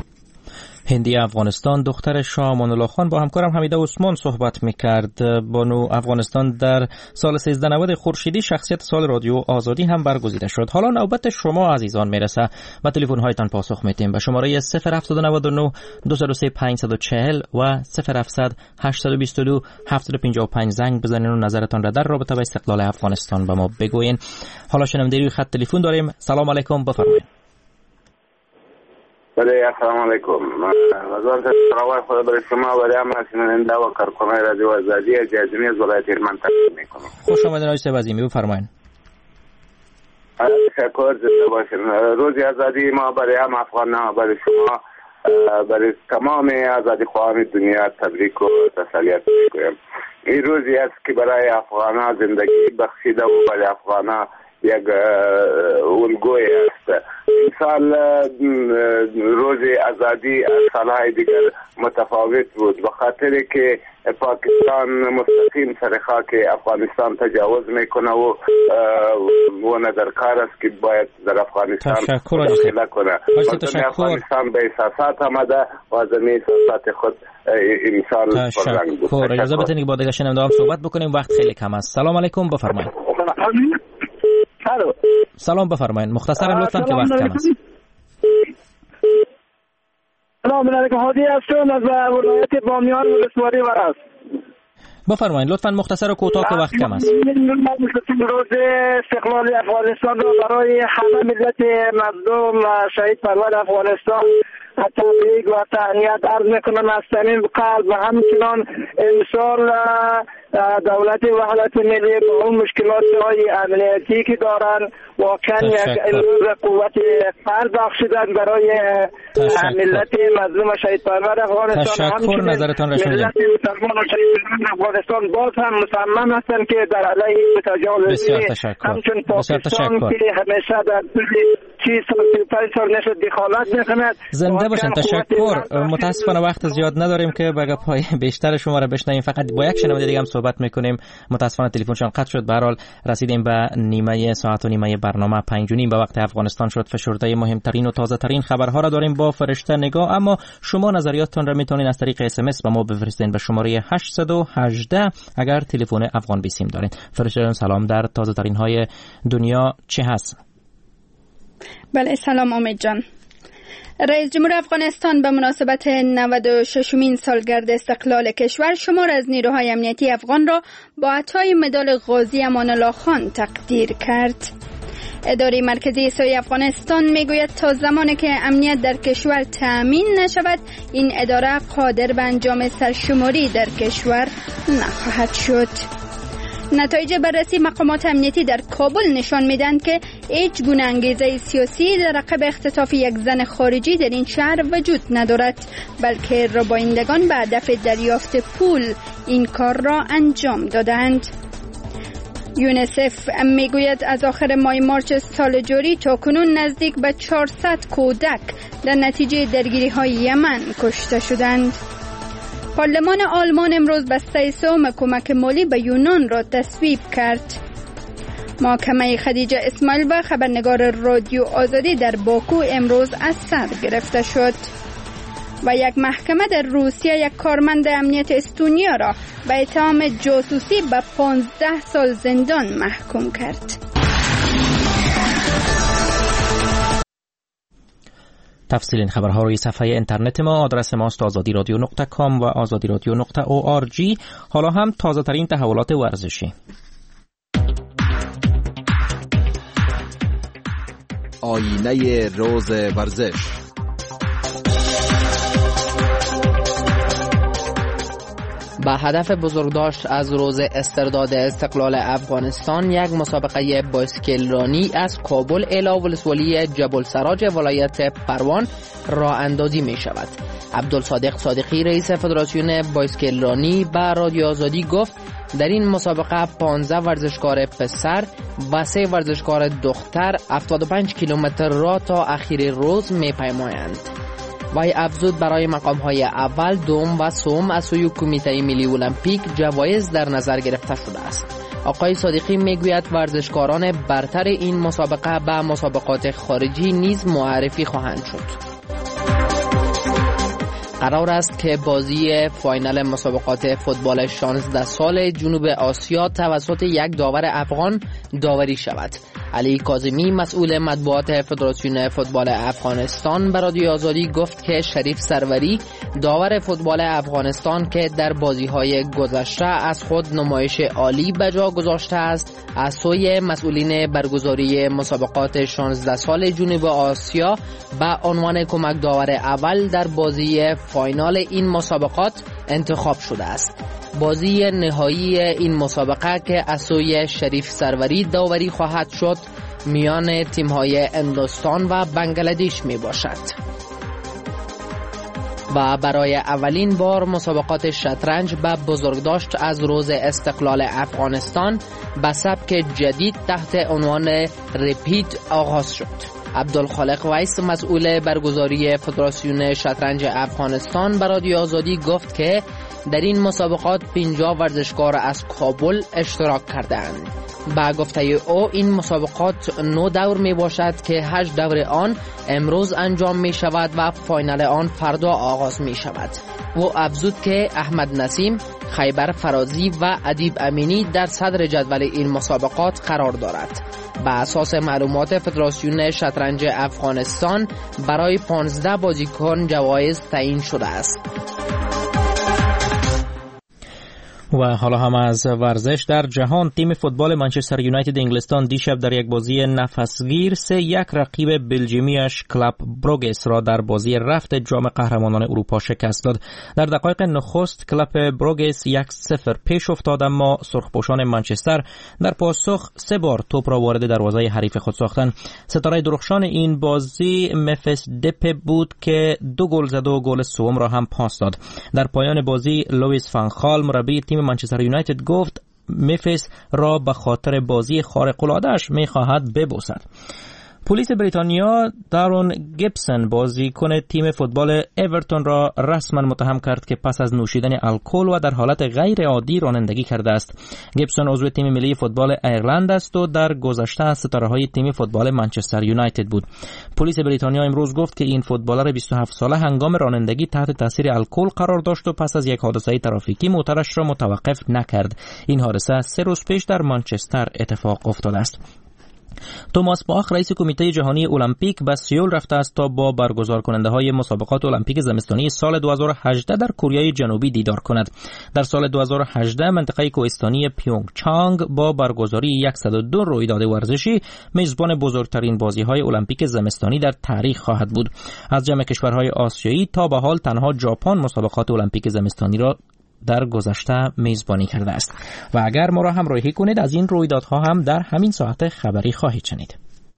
هندی افغانستان دختر شاه امان الله خان با همکارم حمیده عثمان صحبت میکرد. بانو افغانستان در سال سیزده نود خورشیدی شخصیت سال رادیو آزادی هم برگزیده شد. حالا نوبت شما عزیزان میرسه و تلفن هایتان پاسخ میتیم به شماره صفر هفت نه نه دو صفر سه پنج چهار صفر و صفر هفت صفر صفر هشت دو دو هفت پنج پنج زنگ بزنین و نظرتان را در رابطه با استقلال افغانستان به ما بگوین. حالا شنونده روی خط تلفن داریم. سلام علیکم، بفرمایید. بله، السلام علیکم. وزارت سلامت خدا برای شما برای همه شنونده و کارکنان رادیو آزادی از جمعی از ولایت هلمند تقدیم میکنم. خوش آمدید آقای سبزیمی، بفرمایید. تشکر، زنده باشین. روز آزادی ما برای هم افغان‌ها، برای شما، برای تمام آزادی خواهان دنیا تبریک و تسلیت میگویم. این روزی است که برای افغان‌ها زندگی بخشیده و برای افغان‌ها یک الگوی است. این سال روز آزادی از سالهای دیگر متفاوت بود به خاطر که پاکستان مستقیم سر خاک افغانستان تجاوز میکنه و و در کار است که باید در افغانستان داخله کنه. افغانستان به احساسات آمده و زمین احساسات خود این سال پررنگ بود. تشکر. اجازه بدین که با دیگه شنونده هم صحبت بکنیم، وقت خیلی کم است. سلام علیکم، بفرمایید. سلام، بفرمایید. مختصرا لطفا که وقت کم است. سلام علیکم، هادی هستم از ولایت بامیان ولسوالی ورس. بفرمایید لطفا مختصر و کوتاه که وقت کم است. روز استقلال افغانستان را برای همه ملت مردم شهید پرور افغانستان تبریک و تهنیت عرض میکنم از صمیم قلب و همچنان امسال دولت وحدت ملی با اون مشکلات های امنیتی که دارن واقعا یک امروز قوت فرد بخشیدن برای ملت مظلوم شهید پرور افغانستان. تشکر، نظرتان را شنیدم. ملت مسلمان و شهید افغانستان باز هم مصمم هستند که در علیه تجاوز همچون پاکستان که همیشه در طول سی سال سی و پنج سال نشد دخالت میکند. زنده باشن. تشکر. متاسفانه وقت زیاد نداریم که به گپ‌های بیشتر شما را بشنویم، فقط با یک شنونده دیگه هم صحبت میکنیم. متاسفانه تلفنشان قطع شد. به هر حال رسیدیم به نیمه ساعت و نیمه برنامه پنج و نیم به وقت افغانستان شد. فشرده مهمترین و تازه ترین خبرها را داریم با فرشته نگاه، اما شما نظریاتتان را میتونین از طریق اس ام اس به ما بفرستین به شماره هشت یک هشت اگر تلفن افغان بیسیم دارین. فرشته سلام، در تازه ترین های دنیا چه هست؟ بله سلام امید جان. رئیس جمهور افغانستان به مناسبت نود و ششمین سالگرد استقلال کشور شمار از نیروهای امنیتی افغان را با عطای مدال غازی امان الله خان تقدیر کرد. اداره مرکزی سوی افغانستان میگوید تا زمانی که امنیت در کشور تأمین نشود این اداره قادر به انجام سرشماری در کشور نخواهد شد. نتایج بررسی مقامات امنیتی در کابل نشان میدهند که هیچ گونه انگیزه سیاسی در عقب اختطاف یک زن خارجی در این شهر وجود ندارد، بلکه ربایندگان به هدف دریافت پول این کار را انجام دادند. یونیسف میگوید از آخر ماه مارچ سال جاری تا کنون نزدیک به چهارصد کودک در نتیجه درگیری های یمن کشته شدند. پارلمان آلمان امروز بسته سوم کمک مالی به یونان را تصویب کرد. محاکمه خدیجه اسماعیل و خبرنگار رادیو آزادی در باکو امروز از سر گرفته شد. و یک محکمه در روسیه یک کارمند امنیت استونیا را به اتهام جاسوسی به پانزده سال زندان محکوم کرد. تفصیل این خبرها روی صفحه اینترنت ما، آدرس ماست آزادی رادیو نقطه کام و آزادی رادیو نقطه او آر جی. حالا هم تازه ترین تحولات ورزشی. آینه روز ورزش. به هدف بزرگداشت از روز استرداد استقلال افغانستان یک مسابقه بایسکل رانی از کابل الی ولسوالی جبل سراج ولایت پروان راه اندازی می شود. عبدالصادق صادقی رئیس فدراسیون بایسکل رانی به رادیو آزادی گفت در این مسابقه پانزده ورزشکار پسر و سه ورزشکار دختر هفتاد و پنج کیلومتر را تا اخیر روز می پیمایند. وی افزود برای مقام‌های اول، دوم و سوم از سوی کمیته ملی المپیک جوایز در نظر گرفته شده است. آقای صادقی میگوید ورزشکاران برتر این مسابقه به مسابقات خارجی نیز معرفی خواهند شد. قرار است که بازی فاینال مسابقات فوتبال شانزده سال جنوب آسیا توسط یک داور افغان داوری شود. علی کاظمی مسئول مطبوعات فدراسیون فوتبال افغانستان به رادیو آزادی گفت که شریف سروری داور فوتبال افغانستان که در بازی‌های گذشته از خود نمایش عالی به جا گذاشته است، از سوی مسئولین برگزاری مسابقات شانزده سال جنوب آسیا به عنوان کمک داور اول در بازی فاینال این مسابقات انتخاب شده است. بازی نهایی این مسابقه که از سوی شریف سروری داوری خواهد شد میان تیم‌های هندوستان و بنگلادش می باشد. و برای اولین بار مسابقات شطرنج به بزرگداشت از روز استقلال افغانستان به سبک جدید تحت عنوان رپید آغاز شد. عبدالخالق ویس مسئول برگزاری فدراسیون شطرنج افغانستان به رادیو آزادی گفت که در این مسابقات پنجاه ورزشکار از کابل اشتراک کردند. با گفته او این مسابقات نو دور می باشد که هشت دور آن امروز انجام می شود و فاینال آن فردا آغاز می شود. او افزود که احمد نسیم، خیبر فرازی و ادیب امینی در صدر جدول این مسابقات قرار دارد. بر اساس معلومات فدراسیون شطرنج افغانستان برای پانزده بازیکن جوایز تعیین شده است. و حالا هم از ورزش. در جهان تیم فوتبال منچستر یونایتد انگلستان دیشب در یک بازی نفسگیر سه یک رقیب بلژیمیش کلاب بروگس را در بازی رفت جام قهرمانان اروپا شکست داد. در دقایق نخست کلاب بروگس یک صفر پیش افتاد، اما سرخپوشان منچستر در پاسخ سه بار توپ را وارد دروازه حریف خود ساختند. ستاره درخشان این بازی مفیس دپه بود که دو گل زد و گل سوم را هم پاس داد. در پایان بازی لوئیس فان خال مربی تیم منچستر یونایتد گفت مفیس را به خاطر بازی خارق العاده‌اش می‌خواهد ببوسد. پلیس بریتانیا دارون گیبسون بازیکن تیم فوتبال اورتون را رسما متهم کرد که پس از نوشیدن الکل و در حالت غیر عادی رانندگی کرده است. گیبسون عضو تیم ملی فوتبال ایرلند است و در گذشته از ستاره‌های تیم فوتبال منچستر یونایتد بود. پلیس بریتانیا امروز گفت که این فوتبالر بیست و هفت ساله هنگام رانندگی تحت تاثیر الکل قرار داشت و پس از یک حادثه ترافیکی موتورش را متوقف نکرد. این حادثه سه روز پیش در منچستر اتفاق افتاده است. توماس باخ رئیس کمیته جهانی المپیک به سئول رفته است تا با برگزار کننده های مسابقات المپیک زمستانی سال دو هزار و هجده در کره جنوبی دیدار کند. در سال دو هزار و هجده منطقه کوهستانی پیونگ چانگ با برگزاری صد و دو رویداد ورزشی میزبان بزرگترین بازی های المپیک زمستانی در تاریخ خواهد بود. از جمع کشورهای آسیایی تا به حال تنها ژاپن مسابقات المپیک زمستانی را در گذشته میزبانی کرده است. و اگر ما را همراهی کنید از این رویدادها هم در همین ساعت خبری خواهید شنید.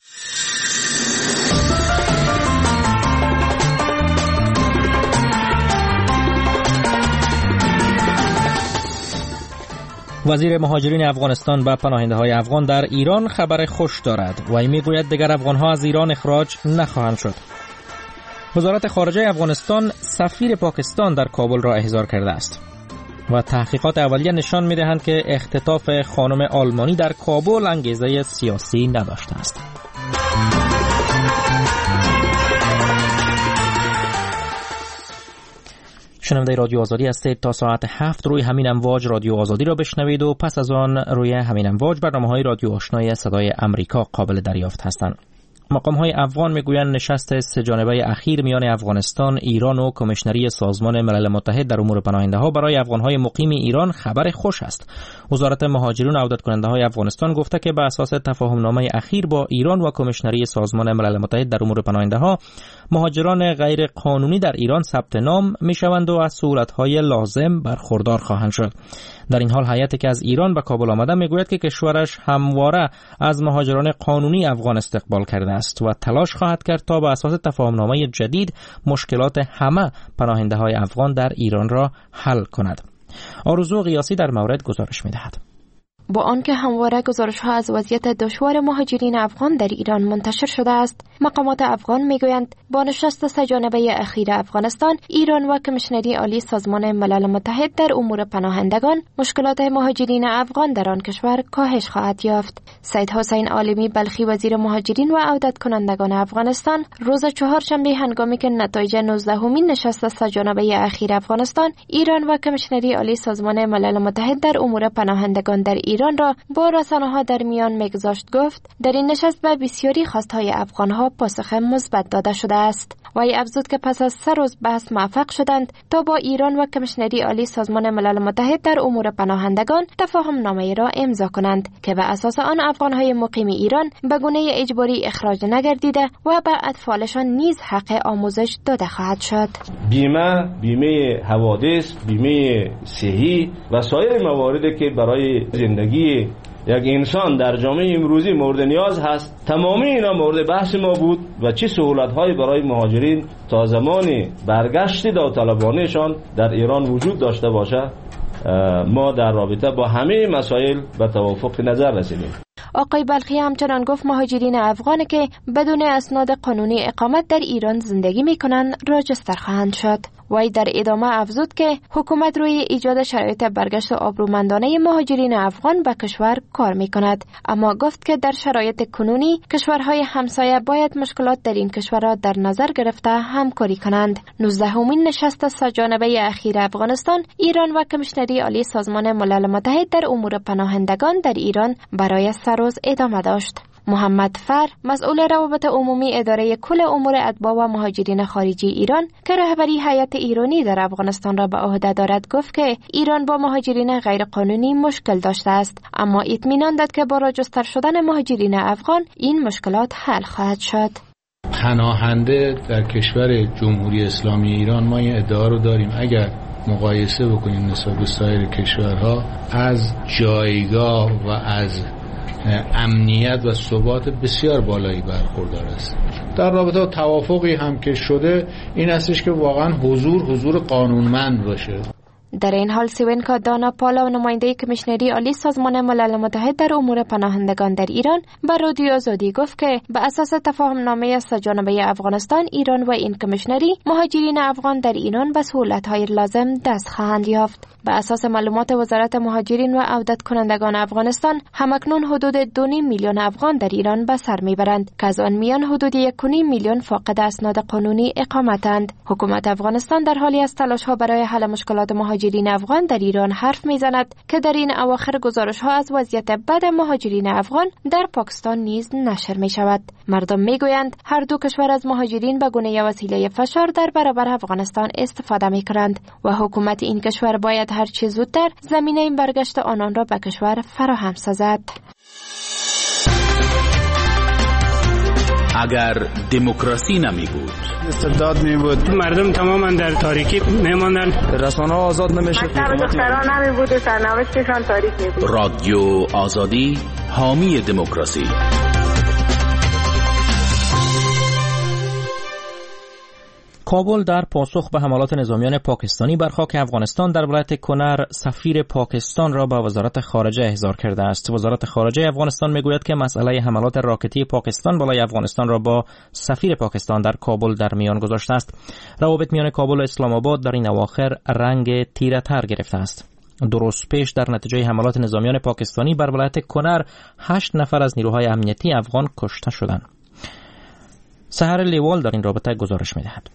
وزیر مهاجرین افغانستان به پناهنده های افغان در ایران خبر خوش دارد و می گوید دیگر افغان ها از ایران اخراج نخواهند شد. وزارت خارجه افغانستان سفیر پاکستان در کابل را احضار کرده است و تحقیقات اولیه نشان می‌دهند که اختطاف خانم آلمانی در کابل انگیزه سیاسی نداشته است. شنونده رادیو آزادی هستید. تا ساعت هفت روی همین امواج رادیو آزادی را بشنوید و پس از آن روی همین امواج برنامه‌های رادیو آشنای صدای امریکا قابل دریافت هستند. مقام‌های افغان میگویند نشست سه جانبه اخیر میان افغانستان، ایران و کمیشنری سازمان ملل متحد در امور پناهنده‌ها برای افغان‌های مقیم ایران خبر خوش است. وزارت مهاجرین و عودت کننده‌های افغانستان گفته که بر اساس تفاهم‌نامه اخیر با ایران و کمیشنری سازمان ملل متحد در امور پناهنده‌ها، مهاجران غیر قانونی در ایران ثبت نام می‌شوند و از سهولت‌های لازم برخوردار خواهند شد. در این حال هیئتی که از ایران به کابل آمده میگوید که کشورش همواره از مهاجران قانونی افغان استقبال کرده است و تلاش خواهد کرد تا به اساس تفاهم‌نامه جدید مشکلات همه پناهنده‌های افغان در ایران را حل کند. آرزو قیاسی در مورد گزارش می‌دهد. با آنکه همواره گزارش‌ها از وضعیت دشوار مهاجرین افغان در ایران منتشر شده است، مقامات افغان میگویند با نشست سه جانبه اخیر افغانستان، ایران و کمیشنری عالی سازمان ملل متحد در امور پناهندگان، مشکلات مهاجرین افغان در آن کشور کاهش خواهد یافت. سید حسین عالمی بلخی وزیر مهاجرین و عودت کنندگان افغانستان روز چهارشنبه هنگامی که نتایج نوزدهمین نشست سه جانبه اخیر افغانستان، ایران و کمیشنری عالی سازمان ملل متحد در امور پناهندگان در ایران را با رسانه‌ها در میان میگذاشت گفت در این نشست به بسیاری خواستهای افغان‌ها پاسخ مثبت داده شده است. وی افزود که پس از سه روز بحث موفق شدند تا با ایران و کمیشنری عالی سازمان ملل متحد در امور پناهندگان تفاهم نامه را امضا کنند که به اساس آن افغان‌های مقیم ایران به گونه اجباری اخراج نگردیده و به اطفالشان نیز حق آموزش داده خواهد شد. بیمه، بیمه حوادث، بیمه صحی و سایر مواردی که برای زندگی یک انسان در جامعه امروزی مورد نیاز هست، تمامی اینا مورد بحث ما بود و چه سهولت‌هایی برای مهاجرین تا زمان برگشت داوطلبانه‌شان در ایران وجود داشته باشه. ما در رابطه با همه مسائل به توافق نظر رسیدیم. آقای بلخی همچنان گفت مهاجرین افغانی که بدون اسناد قانونی اقامت در ایران زندگی می‌کنند راجستر خواهند شد. وی در ادامه افزود که حکومت روی ایجاد شرایط برگشت آبرومندانه مهاجرین افغان به کشور کار می‌کند، اما گفت که در شرایط کنونی کشورهای همسایه باید مشکلات در این کشور را در نظر گرفته همکاری کنند. نوزدهمین نشست سه جانبه اخیر افغانستان، ایران و کمیشنری عالی سازمان ملل متحد در امور پناهندگان در ایران برای سه روز ادامه داشت. محمد فر، مسئول روابط عمومی اداره کل امور اتباع و مهاجرین خارجی ایران که رهبری هیئت ایرانی در افغانستان را به عهده دارد، گفت که ایران با مهاجرین غیرقانونی مشکل داشته است، اما اطمینان داد که با راجستر شدن مهاجرین افغان این مشکلات حل خواهد شد. پناهنده در کشور جمهوری اسلامی ایران ما این ادعا رو داریم اگر مقایسه بکنیم نسبت به سایر کشورها از جایگاه و از امنیت و ثبات بسیار بالایی برخوردار است. در رابطه توافقی هم که شده این هستش که واقعا حضور حضور قانونمند باشه. در این حال سیونکا دانا پالا و نماینده کمیشنری عالی سازمان ملل متحد در امور پناهندگان در ایران به رادیو آزادی گفت که به اساس تفاهم نامه سه‌جانبه افغانستان، ایران و این کمیشنری مهاجرین افغان در ایران به سهولت‌های لازم دست خواهند یافت. به اساس معلومات وزارت مهاجرین و عودت کنندگان افغانستان، همکنون حدود دو نیم میلیون افغان در ایران به سر میبرند که از آن میان حدود یک و نیم میلیون فاقد اسناد قانونی اقامتند. حکومت افغانستان در حالی از تلاش‌ها برای حل مشکلات مهاجرین افغان در ایران حرف میزند که در این اواخر گزارش‌ها از وضعیت بد مهاجرین افغان در پاکستان نیز نشر می‌شود. مردم میگویند هر دو کشور از مهاجرین به گونه وسیله فشار در برابر افغانستان استفاده می‌کنند و حکومت این کشور باید هر چه زودتر زمینه برگشت آنان را به کشور فراهم سازد. اگر دموکراسی نمی بود، استبداد می بود، مردم تماما در تاریکی می ماندن، رسانه ها آزاد نمیشد، دختران نمی بود و سرنوشتشان تاریک می بود. رادیو آزادی حامی دموکراسی. کابل در پاسخ به حملات نظامیان پاکستانی بر خاک افغانستان در ولایت کنر سفیر پاکستان را به وزارت خارجه احضار کرده است. وزارت خارجه افغانستان میگوید که مسئله حملات راکتی پاکستان بالای افغانستان را با سفیر پاکستان در کابل در میان گذاشته است. روابط میان کابل و اسلام آباد در این اواخر رنگ تیره‌تر گرفته است. دو روز پیش در نتیجه حملات نظامیان پاکستانی بر ولایت کنر هشت نفر از نیروهای امنیتی افغان کشته شدند. سحر لیوال در این رابطه گزارش می‌دهد.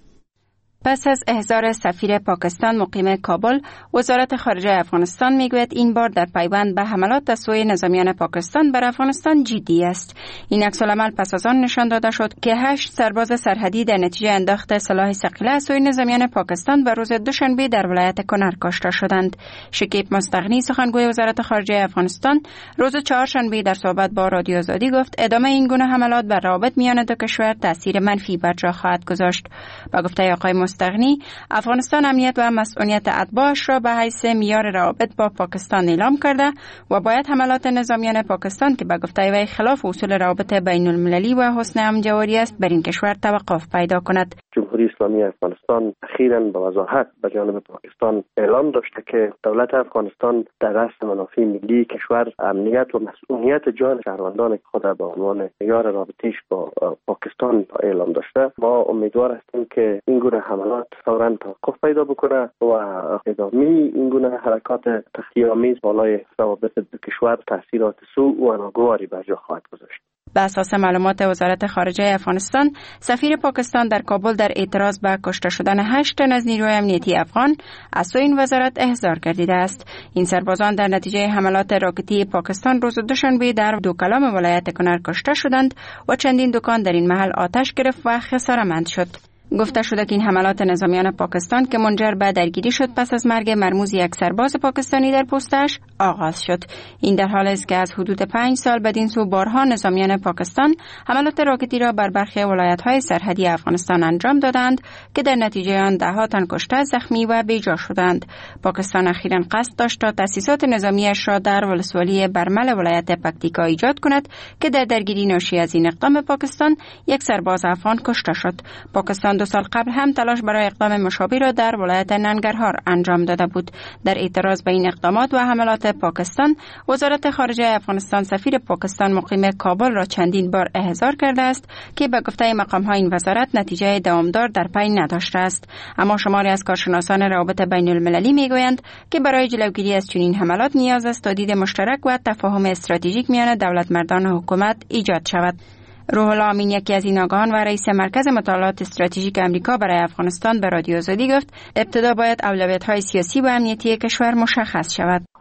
پس از احضار سفیر پاکستان مقیم کابل، وزارت خارجه افغانستان میگوید این بار در پیوند به حملات از سوی نظامیان پاکستان بر افغانستان جدی است. این عکس‌العمل پس از آن نشان داده شد که هشت سرباز سرحدی در نتیجه انداخت سلاح ثقیله از سوی نظامیان پاکستان به روز دوشنبه در ولایت کنر کشته شدند. شکیب مستغنی سخنگوی وزارت خارجه افغانستان روز چهارشنبه در صحبت با رادیو آزادی گفت ادامه این گونه حملات بر روابط میان دو کشور تاثیر منفی بر جا خواهد گذاشت. با گفته آقای مستغنی، افغانستان امنیت و مسئولیت اتباعش را به حیث معیار روابط با پاکستان اعلام کرده و باید حملات نظامیان پاکستان که به گفته وی خلاف اصول روابط بین المللی و حسن همجواری است بر این کشور توقف پیدا کند. جمهوری اسلامی افغانستان اخیراً به وضاحت به جانب پاکستان اعلام داشته که دولت افغانستان در رأس منافع ملی کشور امنیت و مسئولیت جان شهروندان خود به عنوان معیار رابطه‌اش با پاکستان اعلام داشته. ما امیدوار هستیم که این گونه حملات فوراً توقف پیدا بکنه و ادامه این گونه حرکات تخریب‌آمیز بالای روابط دو کشور تاثیرات سوء و ناگواری بر جا خواهد گذاشت. به اساس معلومات وزارت خارجه افغانستان، سفیر پاکستان در کابل در اعتراض به کشته شدن هشت تن از نیروی امنیتی افغان از سوی این وزارت احضار گردیده است. این سربازان در نتیجه حملات راکتی پاکستان روز دوشنبه در دوکلام ولایت کنر کشته شدند و چندین دکان در این محل آتش گرفت و خساره‌مند شد. گفته شده که این حملات نظامیان پاکستان که منجر به درگیری شد پس از مرگ مرموز یک سرباز پاکستانی در پستش آغاز شد. این در حالی است که از حدود پنج سال بدین سو بارها نظامیان پاکستان حملات راکتی را بر برخی ولایت‌های سرحدی افغانستان انجام دادند که در نتیجه آن ده‌ها تن کشته، زخمی و بیجا شدند. پاکستان اخیراً قصد داشت تا تأسیسات نظامیش را در ولسوالی برمل ولایت پکتیکا ایجاد کند که در درگیری ناشی از این اقدام پاکستان یک سرباز افغان کشته شد. پاکستان دو سال قبل هم تلاش برای اقدام مشابه را در ولایت ننگرهار انجام داده بود. در اعتراض به این اقدامات و حملات پاکستان، وزارت خارجه افغانستان سفیر پاکستان مقیم کابل را چندین بار احضار کرده است که به گفته مقام‌های این وزارت نتیجه دوامدار در پی نداشته است. اما شماری از کارشناسان روابط بین المللی میگویند که برای جلوگیری از چنین حملات نیاز است تا دید مشترک و تفاهم استراتژیک میان دولتمردان و حکومت ایجاد شود. روح الله امین، یکی از این آگاهان و رئیس مرکز مطالعات استراتژیک امریکا برای افغانستان، به رادیو آزادی گفت ابتدا باید اولویت‌های سیاسی و امنیتی کشور مشخص شود.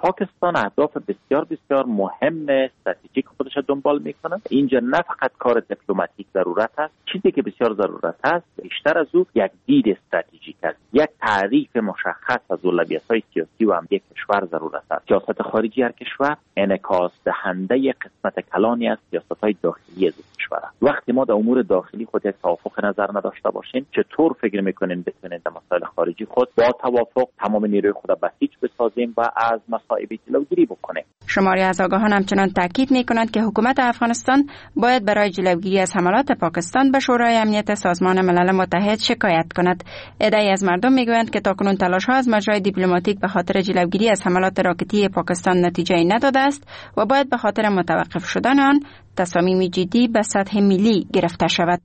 پاکستان اهداف بسیار بسیار مهم استراتژیک خودش دنبال میکنه. اینجا نه فقط کار دیپلماتیک ضرورت است، چیزی که بسیار ضرورت است بیشتر از او یک دید استراتژیک است، یک تعریف مشخص از اولویت‌های سیاسی و امنیتی کشور ضرورت است. سیاست خارجی هر کشور انعکاس دهنده قسمت کلانی از سیاست‌های داخلی از کشور است. وقتی ما در امور داخلی خود یک توافق نظر نداشته باشیم، چطور فکر میکنین بتونین در مسائل خارجی خود با توافق تمام نیروی خود بسیج بسازیم و از مصائب جلوگیری بکنیم؟ شماری از آگاهان همچنان تاکید میکنند که حکومت افغانستان باید برای جلوگیری از حملات پاکستان به شورای امنیت سازمان ملل متحد شکایت کند. عده‌ای از مردم میگویند که تاکنون تلاش‌ها از مجرای دیپلماتیک به خاطر جلوگیری از حملات راکتی پاکستان نتیجه نداده است و باید به خاطر متوقف شدن آن تصامیم جدی به سطح ملی گرفته شود.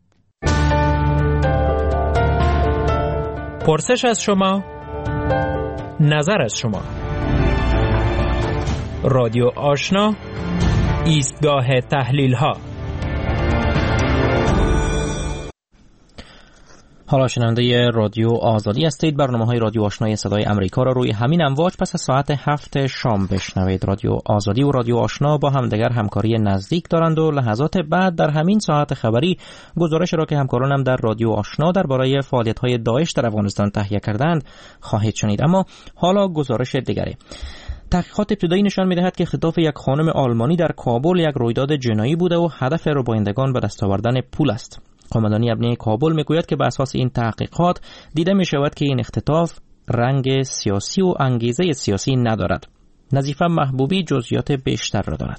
پرسش از شما، نظر از شما. رادیو آشنا، ایستگاه تحلیل ها. حالا شنونده رادیو آزادی هستید. برنامه‌های رادیو آشنای صدای امریکا را روی همین امواج پس از ساعت هفت شام بشنوید. رادیو آزادی و رادیو آشنا با همدیگر همکاری نزدیک دارند و لحظات بعد در همین ساعت خبری گزارش را که همکارانم در رادیو آشنا درباره فعالیت‌های داعش در افغانستان تهیه کردند خواهید شنید. اما حالا گزارش دیگری. تحقیقات ابتدایی نشان می‌دهد که خطاف یک خانم آلمانی در کابل یک رویداد جنایی بوده و هدف ربایندگان به دست آوردن پول است. قماندانی امنیه کابل میگوید که بر اساس این تحقیقات دیده می شود که این اختطاف رنگ سیاسی و انگیزه سیاسی ندارد. نظیفه محبوبی جزئیات بیشتر را دارد.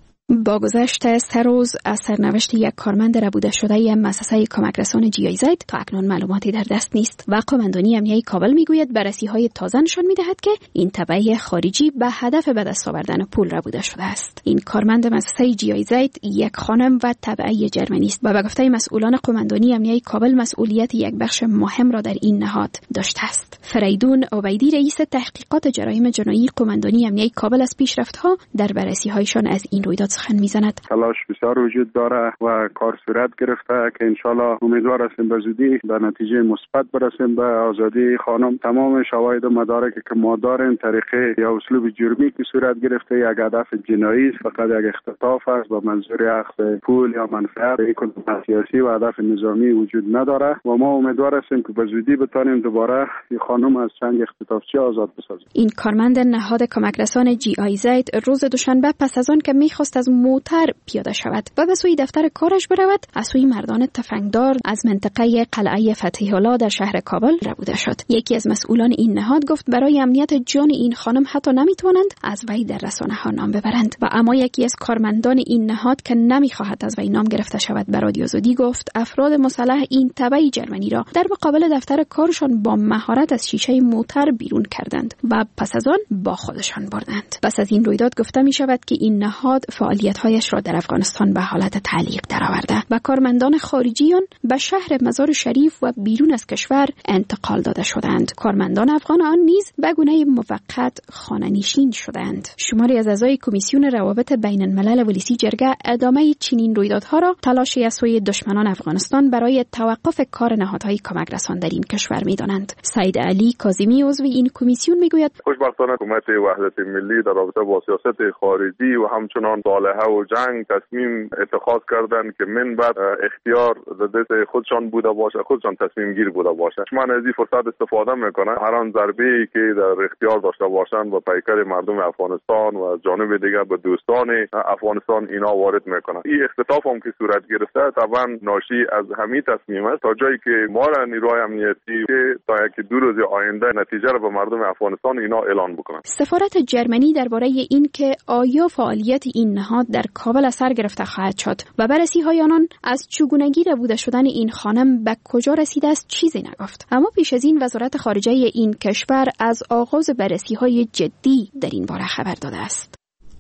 با گذشت سه روز از سرنوشت یک کارمند ربوده شده مؤسسه کمک رسان جی آی زد تا اکنون معلوماتی در دست نیست و قماندانی امنیه کابل میگوید بررسی‌های تازه نشان می‌دهد که این تبعیض خارجی به هدف به دست آوردن پول ربوده شده است. این کارمند مؤسسه جی آی زد یک خانم و تبعی جرمنی است و به گفته مسئولان قماندانی امنیه کابل مسئولیت یک بخش مهم را در این نهاد داشته است. فریدون عبیدی رئیس تحقیقات جرایم جنایی قماندانی امنیه کابل از پیشرفت‌ها در بررسی‌هایشان از این رویداد سخن میزند. تلاش بسیار وجود داره و کار صورت گرفته که انشالله امیدوار هستیم به زودی به نتیجه مثبت برسیم به آزادی خانم. تمام شواهد و مدارکی که ما داریم طریقه یا اسلوب جرمی که صورت گرفته یک هدف جنایی است، فقط یک اختطاف است با منظور اخذ پول یا منفعت سیاسی و هدف نظامی وجود نداره و ما امیدوار هستیم که به زودی بتانیم دوباره این خانم از چنگ اختطافچی آزاد بسازیم. این کارمند نهاد کمک رسان جی آی زد روز دوشنبه پس از آن که می‌خواست از موتر پیاده شود و به سوی دفتر کارش برود، از سوی مردان تفنگدار از منطقه قلعه فتح الله در شهر کابل ربوده شد. یکی از مسئولان این نهاد گفت برای امنیت جان این خانم حتی نمیتوانند از وی در رسانه‌ها نام ببرند و اما یکی از کارمندان این نهاد که نمیخواهد از وی نام گرفته شود به رادیو آزادی گفت افراد مسلح این تبعی جرمنی را در مقابل دفتر کارشان با مهارت از شیشه موتر بیرون کردند و پس از آن با خودشان بردند. پس از این رویداد گفته می شود که این نهاد فعالیت‌هایش را در افغانستان به حالت تعلیق درآورده و کارمندان خارجیان به شهر مزار شریف و بیرون از کشور انتقال داده شدند. کارمندان افغان آن نیز به گونه موقت خانه‌نشین شدند. شماری از اعضای کمیسیون روابط بین الملل ولیسی جرگه ادامه چنین رویدادها را تلاشی از سوی دشمنان افغانستان برای توقف کار نهادهای کمک رسان در این کشور می‌دانند. سید علی کاظمی عضو این کمیسیون میگوید خوشبختانه حکومت وحدت ملی در رابطه با سیاست خارجی و همچنان صالحه و جنگ تصمیم اتخاذ کردن که من بعد اختیار دست خودشان بوده باشه، خودشان تصمیم گیر بوده باشه. من از این فرصت استفاده میکنم هر آن ضربه‌ای که در اختیار داشته باشند و پیکر مردم افغانستان و جانب دیگر به دوستان افغانستان اینا وارد میکنن. این اختطاف هم که صورت گرفته طبعا ناشی از همین تصمیم است تا جایی که ما را نیروهای امنیتی که تا یک دو روز آینده نتیجه را به مردم افغانستان اینا اعلان بکنن. سفارت جرمنی درباره این که آیا فعالیت این نهاد در کابل اثر گرفته خواهد شد و بررسی‌های آنان از چگونگی ربوده شدن این خانم به کجا رسیده است چیزی نگفت. اما پیش از این وزارت خارجه این کشور از آغاز بررسی‌های جدی در این باره خبر داده است.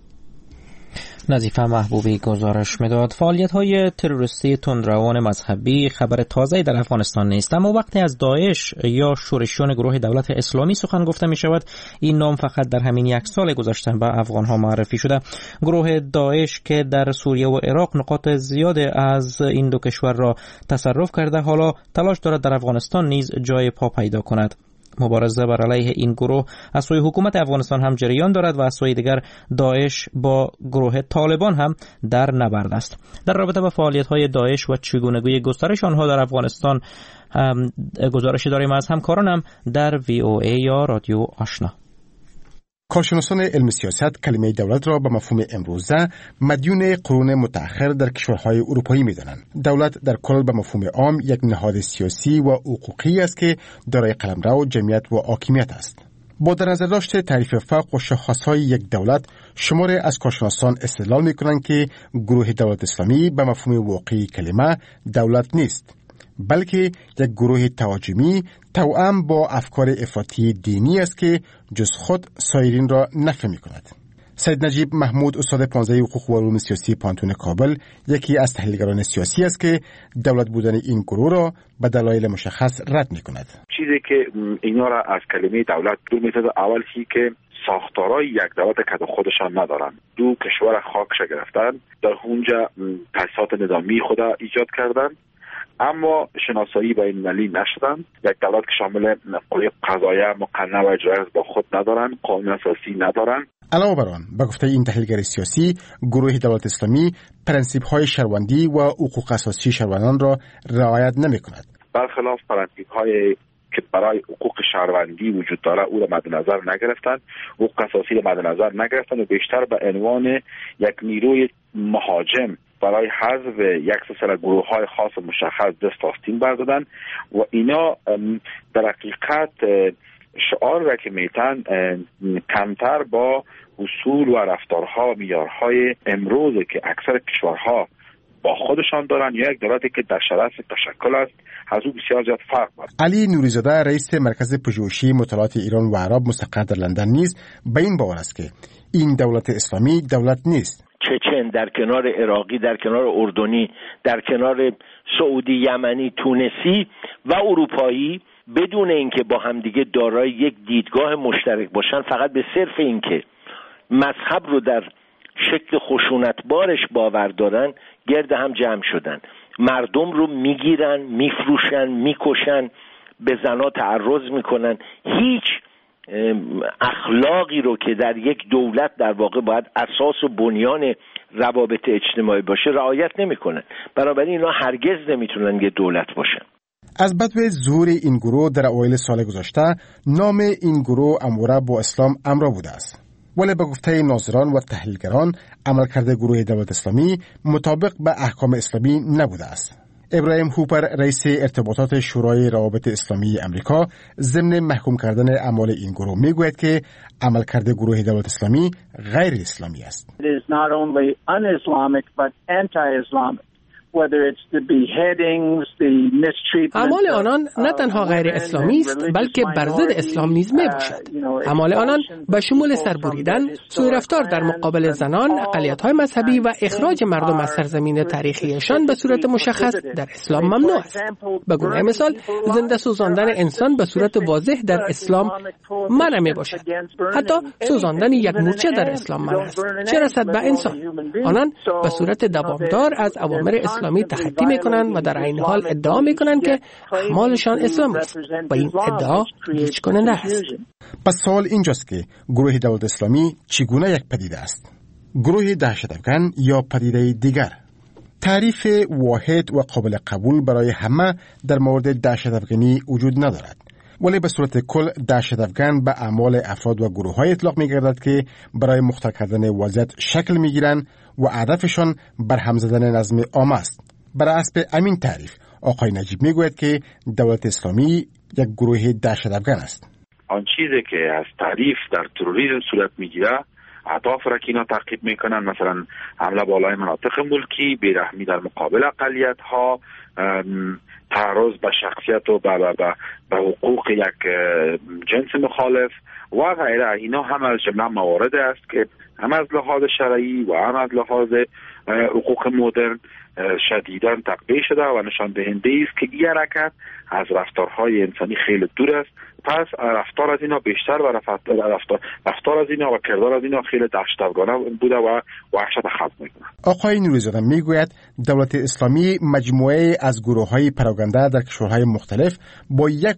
نظیفه محبوبی گزارش میداد. فعالیت‌های تروریستی تندروان مذهبی خبر تازه‌ای در افغانستان نیست، اما وقتی از داعش یا شورشیان گروه دولت اسلامی سخن گفته می شود این نام فقط در همین یک سال گذشته به افغان‌ها معرفی شده. گروه داعش که در سوریه و عراق نقاط زیاد از این دو کشور را تصرف کرده حالا تلاش دارد در افغانستان نیز جای پا پیدا کند. مبارزه بر علیه این گروه از سوی حکومت افغانستان هم جریان دارد و از سوی دیگر داعش با گروه طالبان هم در نبرد است. در رابطه با فعالیت‌های داعش و چگونگی گسترش آنها در افغانستان گزارشی داریم از همکارانم در وی او ای یا رادیو آشنا. کارشناسان علم سیاست کلمه دولت را به مفهوم امروزه مدیون قرون متأخر در کشورهای اروپایی می‌دانند. دولت در کل به مفهوم عام یک نهاد سیاسی و حقوقی است که دارای قلمرو، جمعیت و حاکمیت است. با در نظر داشت تعریف فرق و شاخصهای یک دولت، شمار از کارشناسان استدلال می‌کنند که گروه دولت اسلامی به مفهوم واقعی کلمه دولت نیست، بلکه یک گروه تهاجمی توأم با افکار افراطی دینی است که جز خود سایرین را نفی می‌کند. سید نجیب محمود، استاد پانزده حقوق و علوم سیاسی پانتون کابل، یکی از تحلیلگران سیاسی است که دولت بودن این گروه را به دلایل مشخص رد می‌کند. چیزی که اینا را از کلمه دولت دور می‌سازد، اول چیزی که ساختارای یک دولت که خودشان ندارن، دو کشور خاکش گرفتن، در اونجا تأسیسات نظامی خود ایجاد کردن، اما شناسایی بین المللی نشدن. یک دولت که شامل قوه قضاییه مقننه و اجرایی با خود ندارن، قانون اساسی ندارن. علاوه بر آن، به گفته این تحلیلگر سیاسی، گروه دولت اسلامی پرنسیپ‌های شهروندی و حقوق اساسی شهروندان را رعایت نمی‌کند. برخلاف پرنسیپ‌های که برای حقوق شهروندی وجود داره او را مد نظر نگرفتن، حقوق اساسی را مد نظر نگرفتن و بیشتر به عنوان یک نیروی مهاجم برای حذف یک سلسله گروه‌های خاص و مشخص دست آستین بردادن و اینا در حقیقت شعار را که میتن کمتر با اصول و رفتارها و معیارهای امروز که اکثر کشورها با خودشان دارن یا یک دولتی که در شرایط تشکل است از او بسیار زیاد فرق دارد. علی نوریزاده، رئیس مرکز پژوهشی مطالعات ایران و عرب مستقر در لندن نیز به این باور است که این دولت اسلامی دولت نیست. چچن در کنار عراقی، در کنار اردنی، در کنار سعودی، یمنی، تونسی و اروپایی بدون اینکه با همدیگه دارای یک دیدگاه مشترک باشن، فقط به صرف اینکه مذهب رو در شکل خشونتبارش باور دارن گرد هم جمع شدن، مردم رو میگیرن، میفروشن، میکشن، به زنا تعرض میکنن، هیچ اخلاقی رو که در یک دولت در واقع باید اساس و بنیان روابط اجتماعی باشه رعایت نمیکنن. بنابراین اینا هرگز نمیتونن یه دولت باشن. از بدو ظهور این گروه در اوایل سال گذشته، نام این گروه اموره با اسلام امرا بوده است. ولی به گفته ناظران و تحلیلگران، عملکرد گروه دولت اسلامی مطابق به احکام اسلامی نبوده است. ابراهیم هوپر، رئیس ارتباطات شورای روابط اسلامی امریکا، ضمن محکوم کردن اعمال این گروه میگوید که عملکرد گروه دولت اسلامی غیر اسلامی است. It is not only un-Islamic but anti-Islamic. اعمال آنان نه تنها غیر اسلامی است بلکه بر ضد اسلام نیز می باشد. اعمال آنان به شمول سربریدن، سوء رفتار در مقابل زنان، اقلیت‌های مذهبی و اخراج مردم از سرزمین تاریخیشان به صورت مشخص در اسلام ممنوع است. به گونه مثال، زنده سوزاندن انسان به صورت واضح در اسلام منع می باشد. حتی سوزاندن یک مورچه در اسلام منع است، چه رسد به انسان. آنان به صورت دوامدار از اوامر اسلامی تخطی میکنند و در این حال ادعا میکنند که اعمالشان اسلامی است و این ادعا گیج کننده است. پس سوال اینجاست که گروه دولت اسلامی چگونه یک پدیده است؟ گروه دهشت‌افکن یا پدیده دیگر؟ تعریف واحد و قابل قبول برای همه در مورد دهشت‌افکنی وجود ندارد. ولی به صورت کل دهشت‌افکن به اعمال افراد و گروه‌های اطلاق می‌گردد که برای مختل کردن وضعیت شکل می‌گیرند و هدفشان برهم زدن نظم عامه است. بر اساس همین تعریف، آقای نجیب میگوید که دولت اسلامی یک گروه دهشت‌افکن است. آن چیزی که از تعریف در تروریسم صورت می‌گیره، اهداف را که اینا تعقیب میکنن، مثلا حمله بالای مناطق ملکی، بیرحمی در مقابل اقلیت‌ها، تعرض به شخصیت و به, به, به حقوق یک جنس مخالف و غیره، اینا هم از جمله موارد است که هم از لحاظ شرعی و هم از لحاظ حقوق مدرن شدیداً تقبیح شده و نشان دهنده است که این حرکت از رفتارهای انسانی خیلی دور است. پس رفتار از اینا بیشتر و رفتار, رفتار از اینا و کردار از اینا خیلی دهشت‌افکنانه بوده و وحشت خلق میکنه. آقای نوریزاده میگوید دولت اسلامی مجموعه از گروه‌های پراگنده در کشورهای مختلف با یک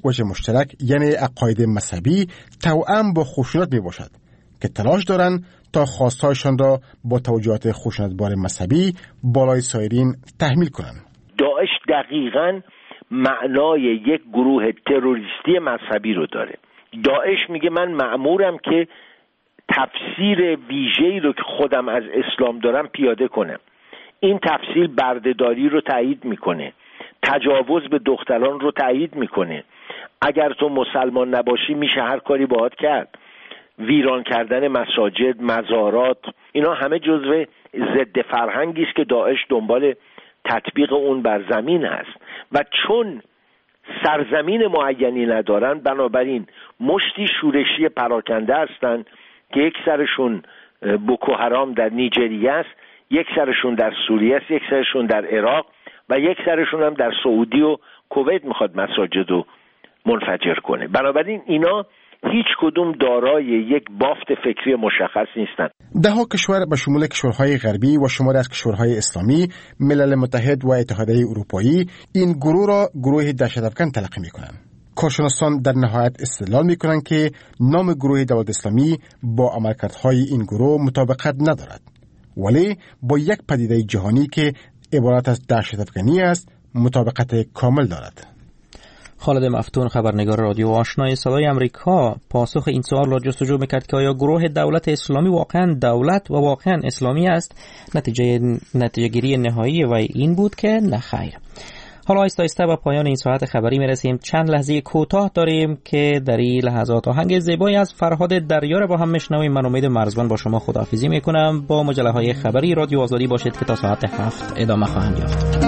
وجه مشترک یعنی عقاید مذهبی توأم با خشونت می باشد که تلاش دارند تا خواستهایشان را با توجهات خشونتبار مذهبی بالای سایرین تحمیل کنند. داعش دقیقاً معنای یک گروه تروریستی مذهبی رو داره. داعش میگه من مأمورم که تفسیر ویژه‌ای رو که خودم از اسلام دارم پیاده کنم. این تفسیر بردهداری رو تایید میکنه، تجاوز به دختران رو تایید میکنه، اگر تو مسلمان نباشی میشه هر کاری باهات کرد، ویران کردن مساجد، مزارات، اینا همه جزو ضد فرهنگی است که داعش دنبال تطبیق اون بر زمین است و چون سرزمین معینی ندارن بنابراین مشتی شورشی پراکنده هستن که یک سرشون بوکو حرام در نیجریه است، یک سرشون در سوریه است، یک سرشون در عراق و یک سرشون هم در سعودی و کویت میخواد مساجد رو منفجر کنه. بنابراین اینا هیچ کدوم دارای یک بافت فکری مشخص نیستند. دهها کشور به شمول کشورهای غربی و شماری از کشورهای اسلامی، ملل متحد و اتحادیه اروپایی این گروه را گروه دهشت‌افکن تلقی می‌کنند. کارشناسان در نهایت استدلال می‌کنند که نام گروه دولت اسلامی با عملکردهای این گروه مطابقت ندارد، ولی با یک پدیده جهانی که عبارت از دهشت‌افکنی است مطابقت کامل دارد. خالد مفتون، خبرنگار رادیو آشنای صدای امریکا، پاسخ این سوال را جستجو میکرد که آیا گروه دولت اسلامی واقعا دولت و واقعا اسلامی است. نتیجه نتیجه گیری نهایی و این بود که نه خیر. حالا آیسته آیسته به پایان این ساعت خبری میرسیم. چند لحظه کوتاه داریم که در این لحظات آهنگ زیبایی از فرهاد دریار با هم میشنویم. من امید مرزبان با شما خداحافظی میکنم. با مجله های خبری رادیو آزادی باشید که تا ساعت هفت ادامه خواهند یافت.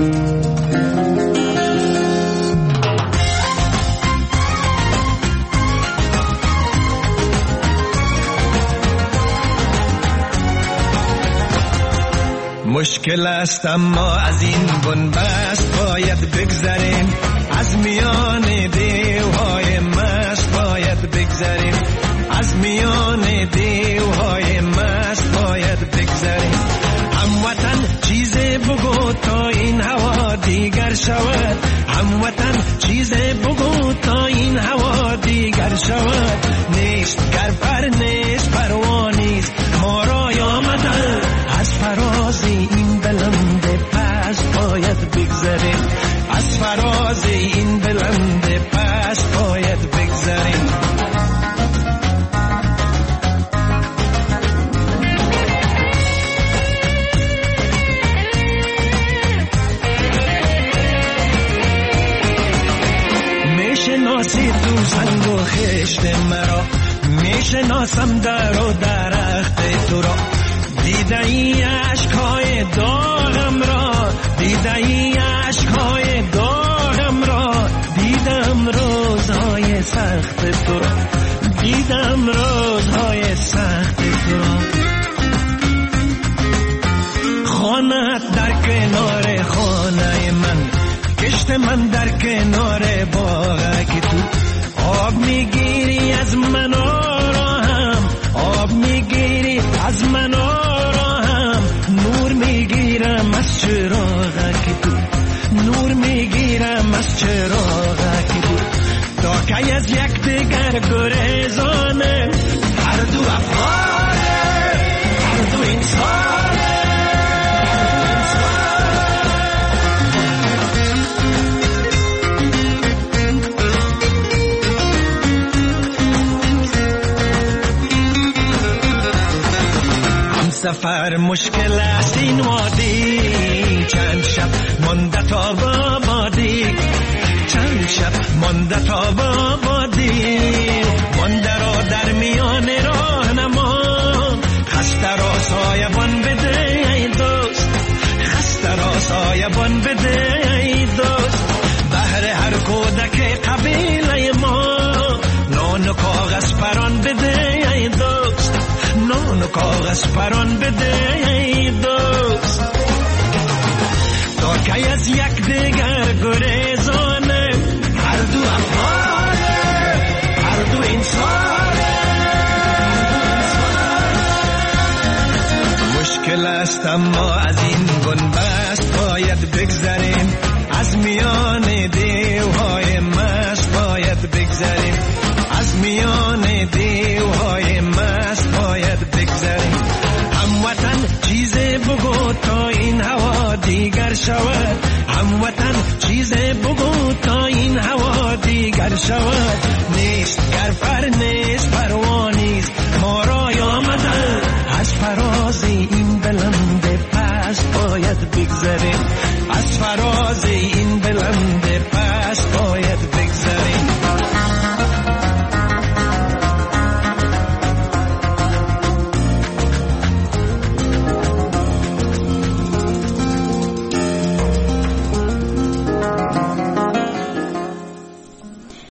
مشکل است اما از این بنبست باید بگذریم، از میان دیوهای مست باید بگذریم، از میان دیوهای مست باید بگذریم. هموطن چیزی بگو تا این هوا دیگر شود، هموطن چیزی بگو تا این هوا دیگر شود. نیست گر پر نیست پروانیست ما را آمدن، از فراز این بلند پس باید بگذریم، از فراز این بلند پس باید بگذریم. میشناسی تو سنگ و خشت مرا، میشناسم در و درخت تو را، دیده ای عشقای داغم را، دیده ای عشقای داغم را، دیدم روزهای سخت تو را، دیدم روزهای سخت تو را. خانه‌ات در کنار خانه من، کشت من در کنار باغ که تو آب میگیری از من آرام، آب میگیری از من آرام، نور میگیرم از چراغ که تو، نور میگیرم از چراغ که تو. تا که از یک دیگر گریزانه، هر دو افغانه، هر دو انسانه. سفر مشکل است این وادی، چند شب مانده تا بابادی، چند شب مانده تا بابادی، مانده را در میان راه نما، خسته را سایبان بده ای دوست، خسته را سایبان بده ای دوست. بهر هر کودک قبیله ما نان و کاغذ پران بده ای دوست، نان و کاغذ پران بده ای دوست. تا که از یک دیگر گریزانه، هر دو افغانه، هر دو انسانه. مشکل است اما از این بنبست باید بگذریم، از میان دیوهای مست باید شود